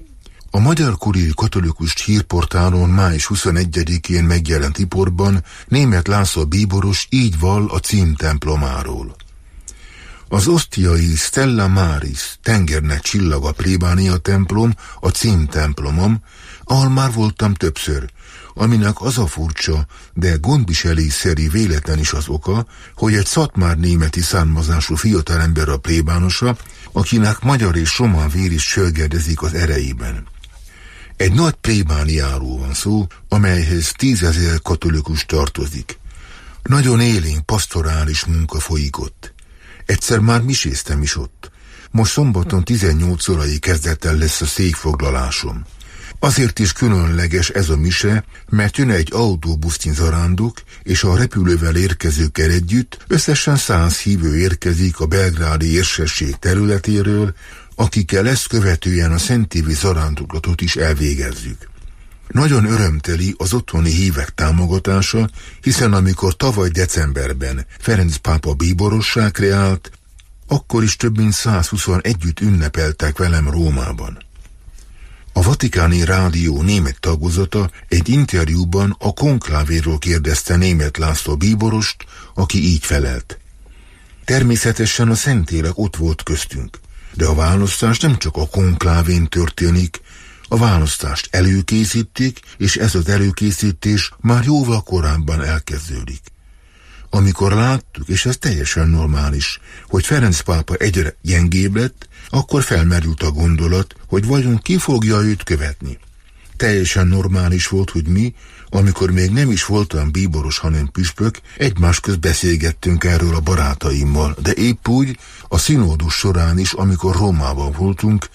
S14: A Magyar Kurír katolikus hírportálon május 21-én megjelent riportban Németh László bíboros így vall a címtemplomáról. Az osztiai Stella Maris Tengernek csillaga plébánia templom a címtemplomom, ahol már voltam többször, aminek az a furcsa, de gondviselésszerű véletlen is az oka, hogy egy szatmár németi származású fiatalember a plébánosa, akinek magyar és román vér is sölgedezik az erejében. Egy nagy plébániáról van szó, amelyhez 10 000 katolikus tartozik. Nagyon élénk pastorális munka folyik ott. Egyszer már miséztem is ott. Most szombaton 18 órai kezdettel lesz a székfoglalásom. Azért is különleges ez a mise, mert jön egy autóbusznyi zarándok, és a repülővel érkezőkkel együtt összesen 100 hívő érkezik a belgrádi érsesség területéről, akikkel ezt követően a szentévi zarándoklatot is elvégezzük. Nagyon örömteli az otthoni hívek támogatása, hiszen amikor tavaly decemberben Ferenc pápa bíborossá kreált, akkor is több mint 120-an együtt ünnepeltek velem Rómában. A Vatikáni Rádió német tagozata egy interjúban a konklávéről kérdezte Németh László bíborost, aki így felelt. Természetesen a Szentlélek ott volt köztünk, de a választás nem csak a konklávén történik, a választást előkészítik, és ez az előkészítés már jóval korábban elkezdődik. Amikor láttuk, és ez teljesen normális, hogy Ferenc pápa egyre gyengébb lett, akkor felmerült a gondolat, hogy vajon ki fogja őt követni. Teljesen normális volt, hogy mi, amikor még nem is voltam bíboros, hanem püspök, egymás közt beszélgettünk erről a barátaimmal, de épp úgy a színódus során is, amikor Rómában voltunk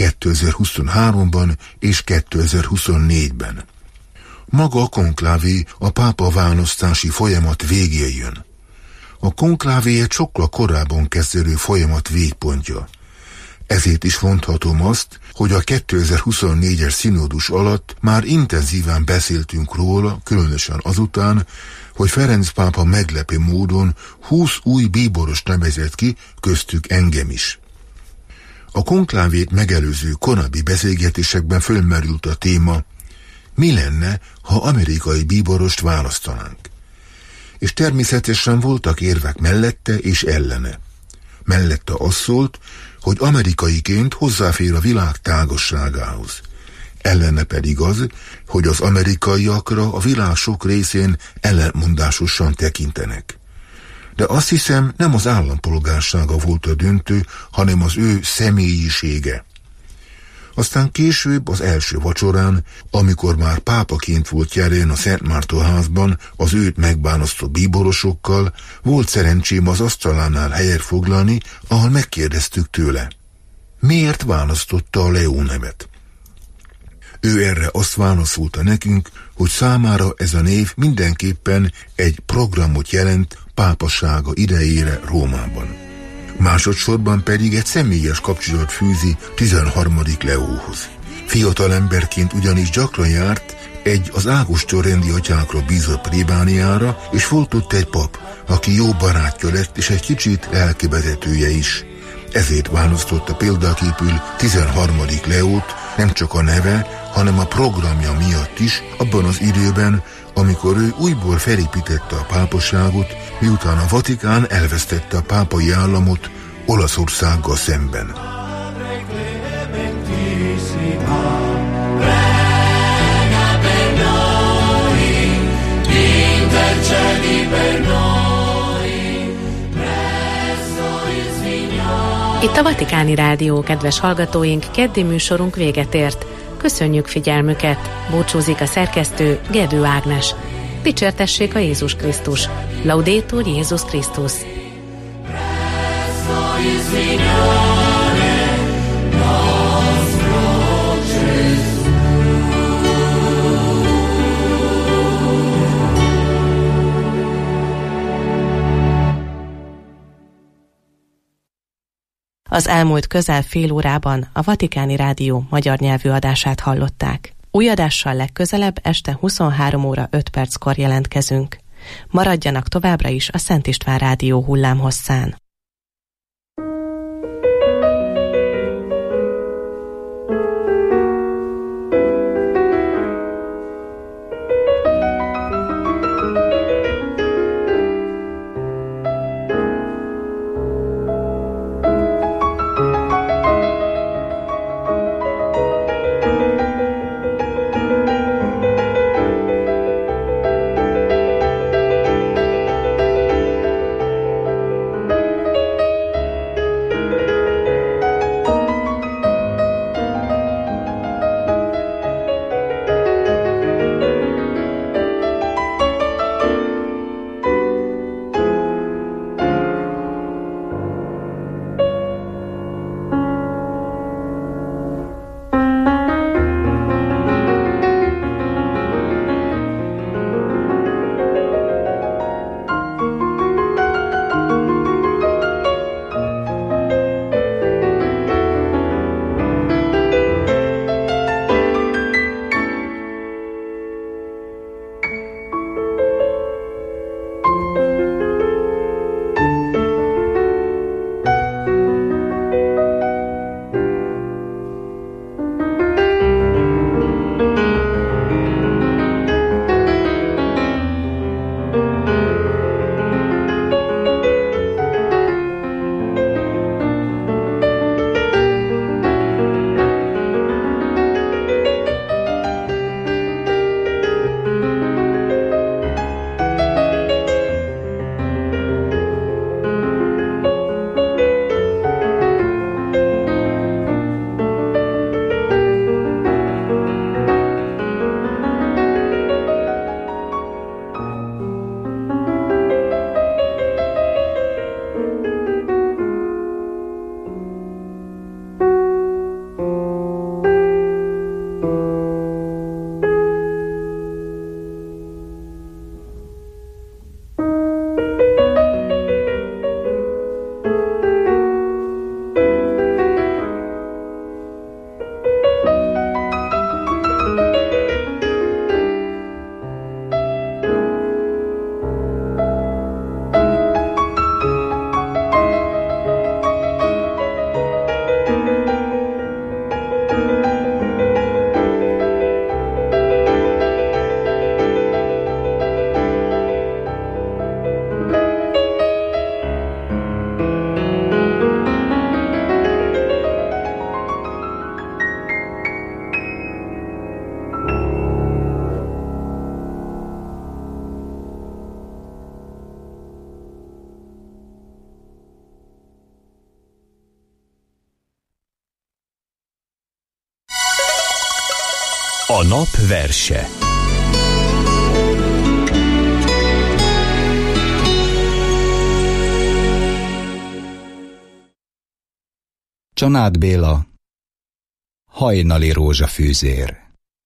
S14: 2023-ban és 2024-ben. Maga a konklávé a pápa választási folyamat végén jön. A konklávé egy sokkal korábban kezdődő folyamat végpontja. Ezért is mondhatom azt, hogy a 2024-es színódus alatt már intenzíven beszéltünk róla, különösen azután, hogy Ferenc pápa meglepő módon 20 új bíboros nevezett ki, köztük engem is. A konklávét megelőző korábbi beszélgetésekben fölmerült a téma, mi lenne, ha amerikai bíborost választanánk. És természetesen voltak érvek mellette és ellene. Mellette az szólt, hogy amerikaiként hozzáfér a világ tágasságához. Ellene pedig az, hogy az amerikaiakra a világ sok részén ellenmondásosan tekintenek. De azt hiszem, nem az állampolgársága volt a döntő, hanem az ő személyisége. Aztán később az első vacsorán, amikor már pápaként volt jelen a Szent Márton házban az őt megválasztott bíborosokkal, volt szerencsém az asztalánál helyet foglalni, ahol megkérdeztük tőle. Miért választotta a Leó nevet? Ő erre azt válaszolta nekünk, hogy számára ez a név mindenképpen egy programot jelent pápasága idejére Rómában. Másodszorban pedig egy személyes kapcsolat fűzi 13. Leóhoz. Fiatalemberként ugyanis gyakran járt egy az Ágoston rendi atyákra bízott plébániára, és volt ott egy pap, aki jó barátja lett, és egy kicsit lelkivezetője is. Ezért választotta példaképül 13. Leót, nem csak a neve, hanem a programja miatt is, abban az időben, amikor ő újból felépítette a pápaságot, miután a Vatikán elvesztette a pápai államot Olaszországgal szemben.
S11: Itt a Vatikáni Rádió, kedves hallgatóink, keddi műsorunk véget ért. Köszönjük figyelmüket! Búcsúzik a szerkesztő, Gedő Ágnes. Dicsértessék a Jézus Krisztus! Laudetur Jézus Krisztus! Az elmúlt közel fél órában a Vatikáni Rádió magyar nyelvű adását hallották. Új adással legközelebb este 23 óra 5 perckor jelentkezünk. Maradjanak továbbra is a Szent István Rádió hullámhosszán.
S6: A nap verse.
S15: Csanád Béla, hajnali rózsafűzér.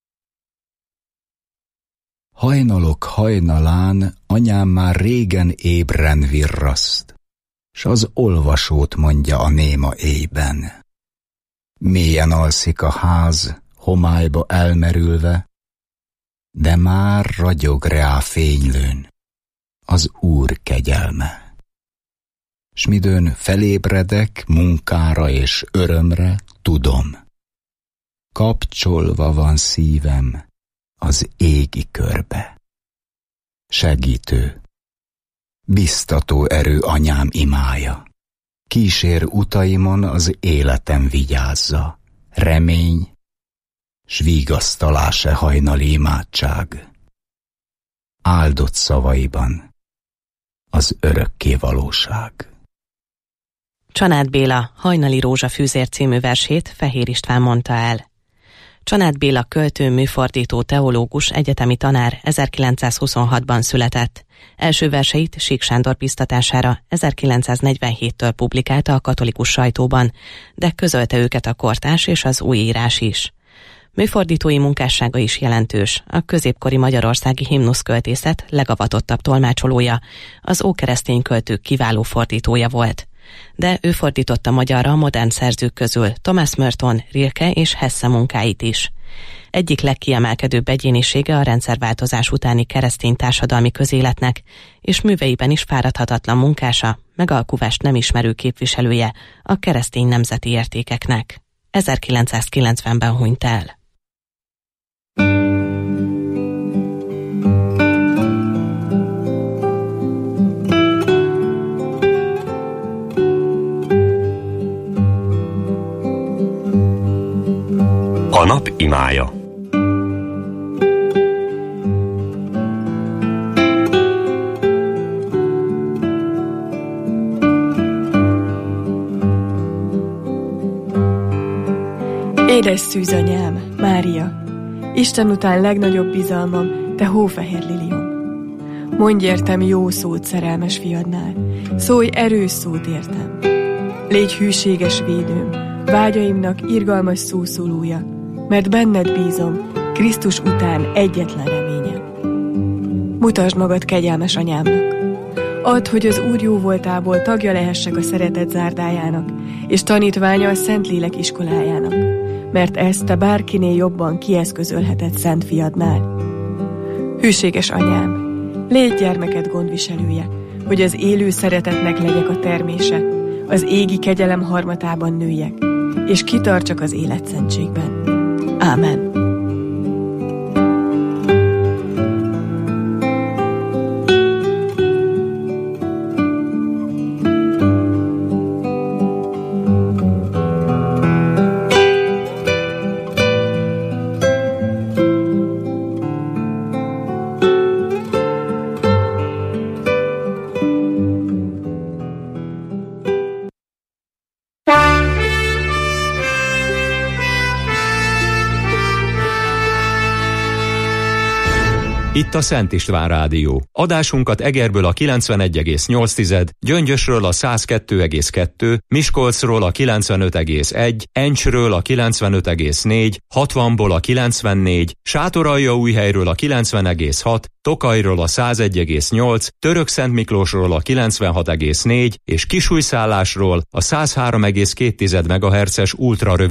S15: Hajnalok hajnalán anyám már régen ébren virraszt, s az olvasót mondja a néma éjben. Mélyen alszik a ház, homályba elmerülve, de már ragyog reá fénylőn az Úr kegyelme. S midőn felébredek munkára és örömre, tudom, kapcsolva van szívem az égi körbe. Segítő, biztató erő anyám imája, kísér utaimon az életem vigyázza, remény, s vigasztalás-e hajnali imádság. Áldott szavaiban az örökké valóság.
S16: Csanád Béla hajnali rózsafűzér című versét Fehér István mondta el. Csanád Béla költő, műfordító, teológus, egyetemi tanár 1926-ban született. Első verseit Sík Sándor biztatására 1947-től publikálta a katolikus sajtóban, de közölte őket a kortárs és az újírás is. Műfordítói munkássága is jelentős, a középkori magyarországi himnuszköltészet legavatottabb tolmácsolója, az ókeresztény költők kiváló fordítója volt. De ő fordította magyarra a modern szerzők közül Thomas Merton, Rilke és Hesse munkáit is. Egyik legkiemelkedőbb egyénisége a rendszerváltozás utáni keresztény társadalmi közéletnek, és műveiben is fáradhatatlan munkása, meg alkuvást nem ismerő képviselője a keresztény nemzeti értékeknek. 1990-ben hunyt el.
S6: A nap imája.
S17: Édes szűzanyám, Mária, Isten után legnagyobb bizalmam, te hófehér lilium. Mondj értem jó szót szerelmes fiadnál, szólj erős szót értem. Légy hűséges védőm, vágyaimnak irgalmas szószólója, mert benned bízom, Krisztus után egyetlen reményem. Mutasd magad kegyelmes anyámnak. Add, hogy az Úr jó voltából tagja lehessek a szeretet zárdájának, és tanítványa a Szentlélek iskolájának, mert ezt te bárkinél jobban kieszközölheted szent fiadnál. Hűséges anyám, légy gyermeked gondviselője, hogy az élő szeretetnek legyek a termése, az égi kegyelem harmatában nőjek, és kitartsak az életszentségben. Ámen.
S1: Itt a Szent István Rádió. Adásunkat Egerből a 91,8, Gyöngyösről a 102,2, Miskolcról a 95,1, Encsről a 95,4, 60-ból a 94, Sátoraljaújhelyről a 90,6, Tokajról a 101,8, Törökszentmiklósról a 96,4 és Kisújszállásról a 103,2 MHz-es ultrarövid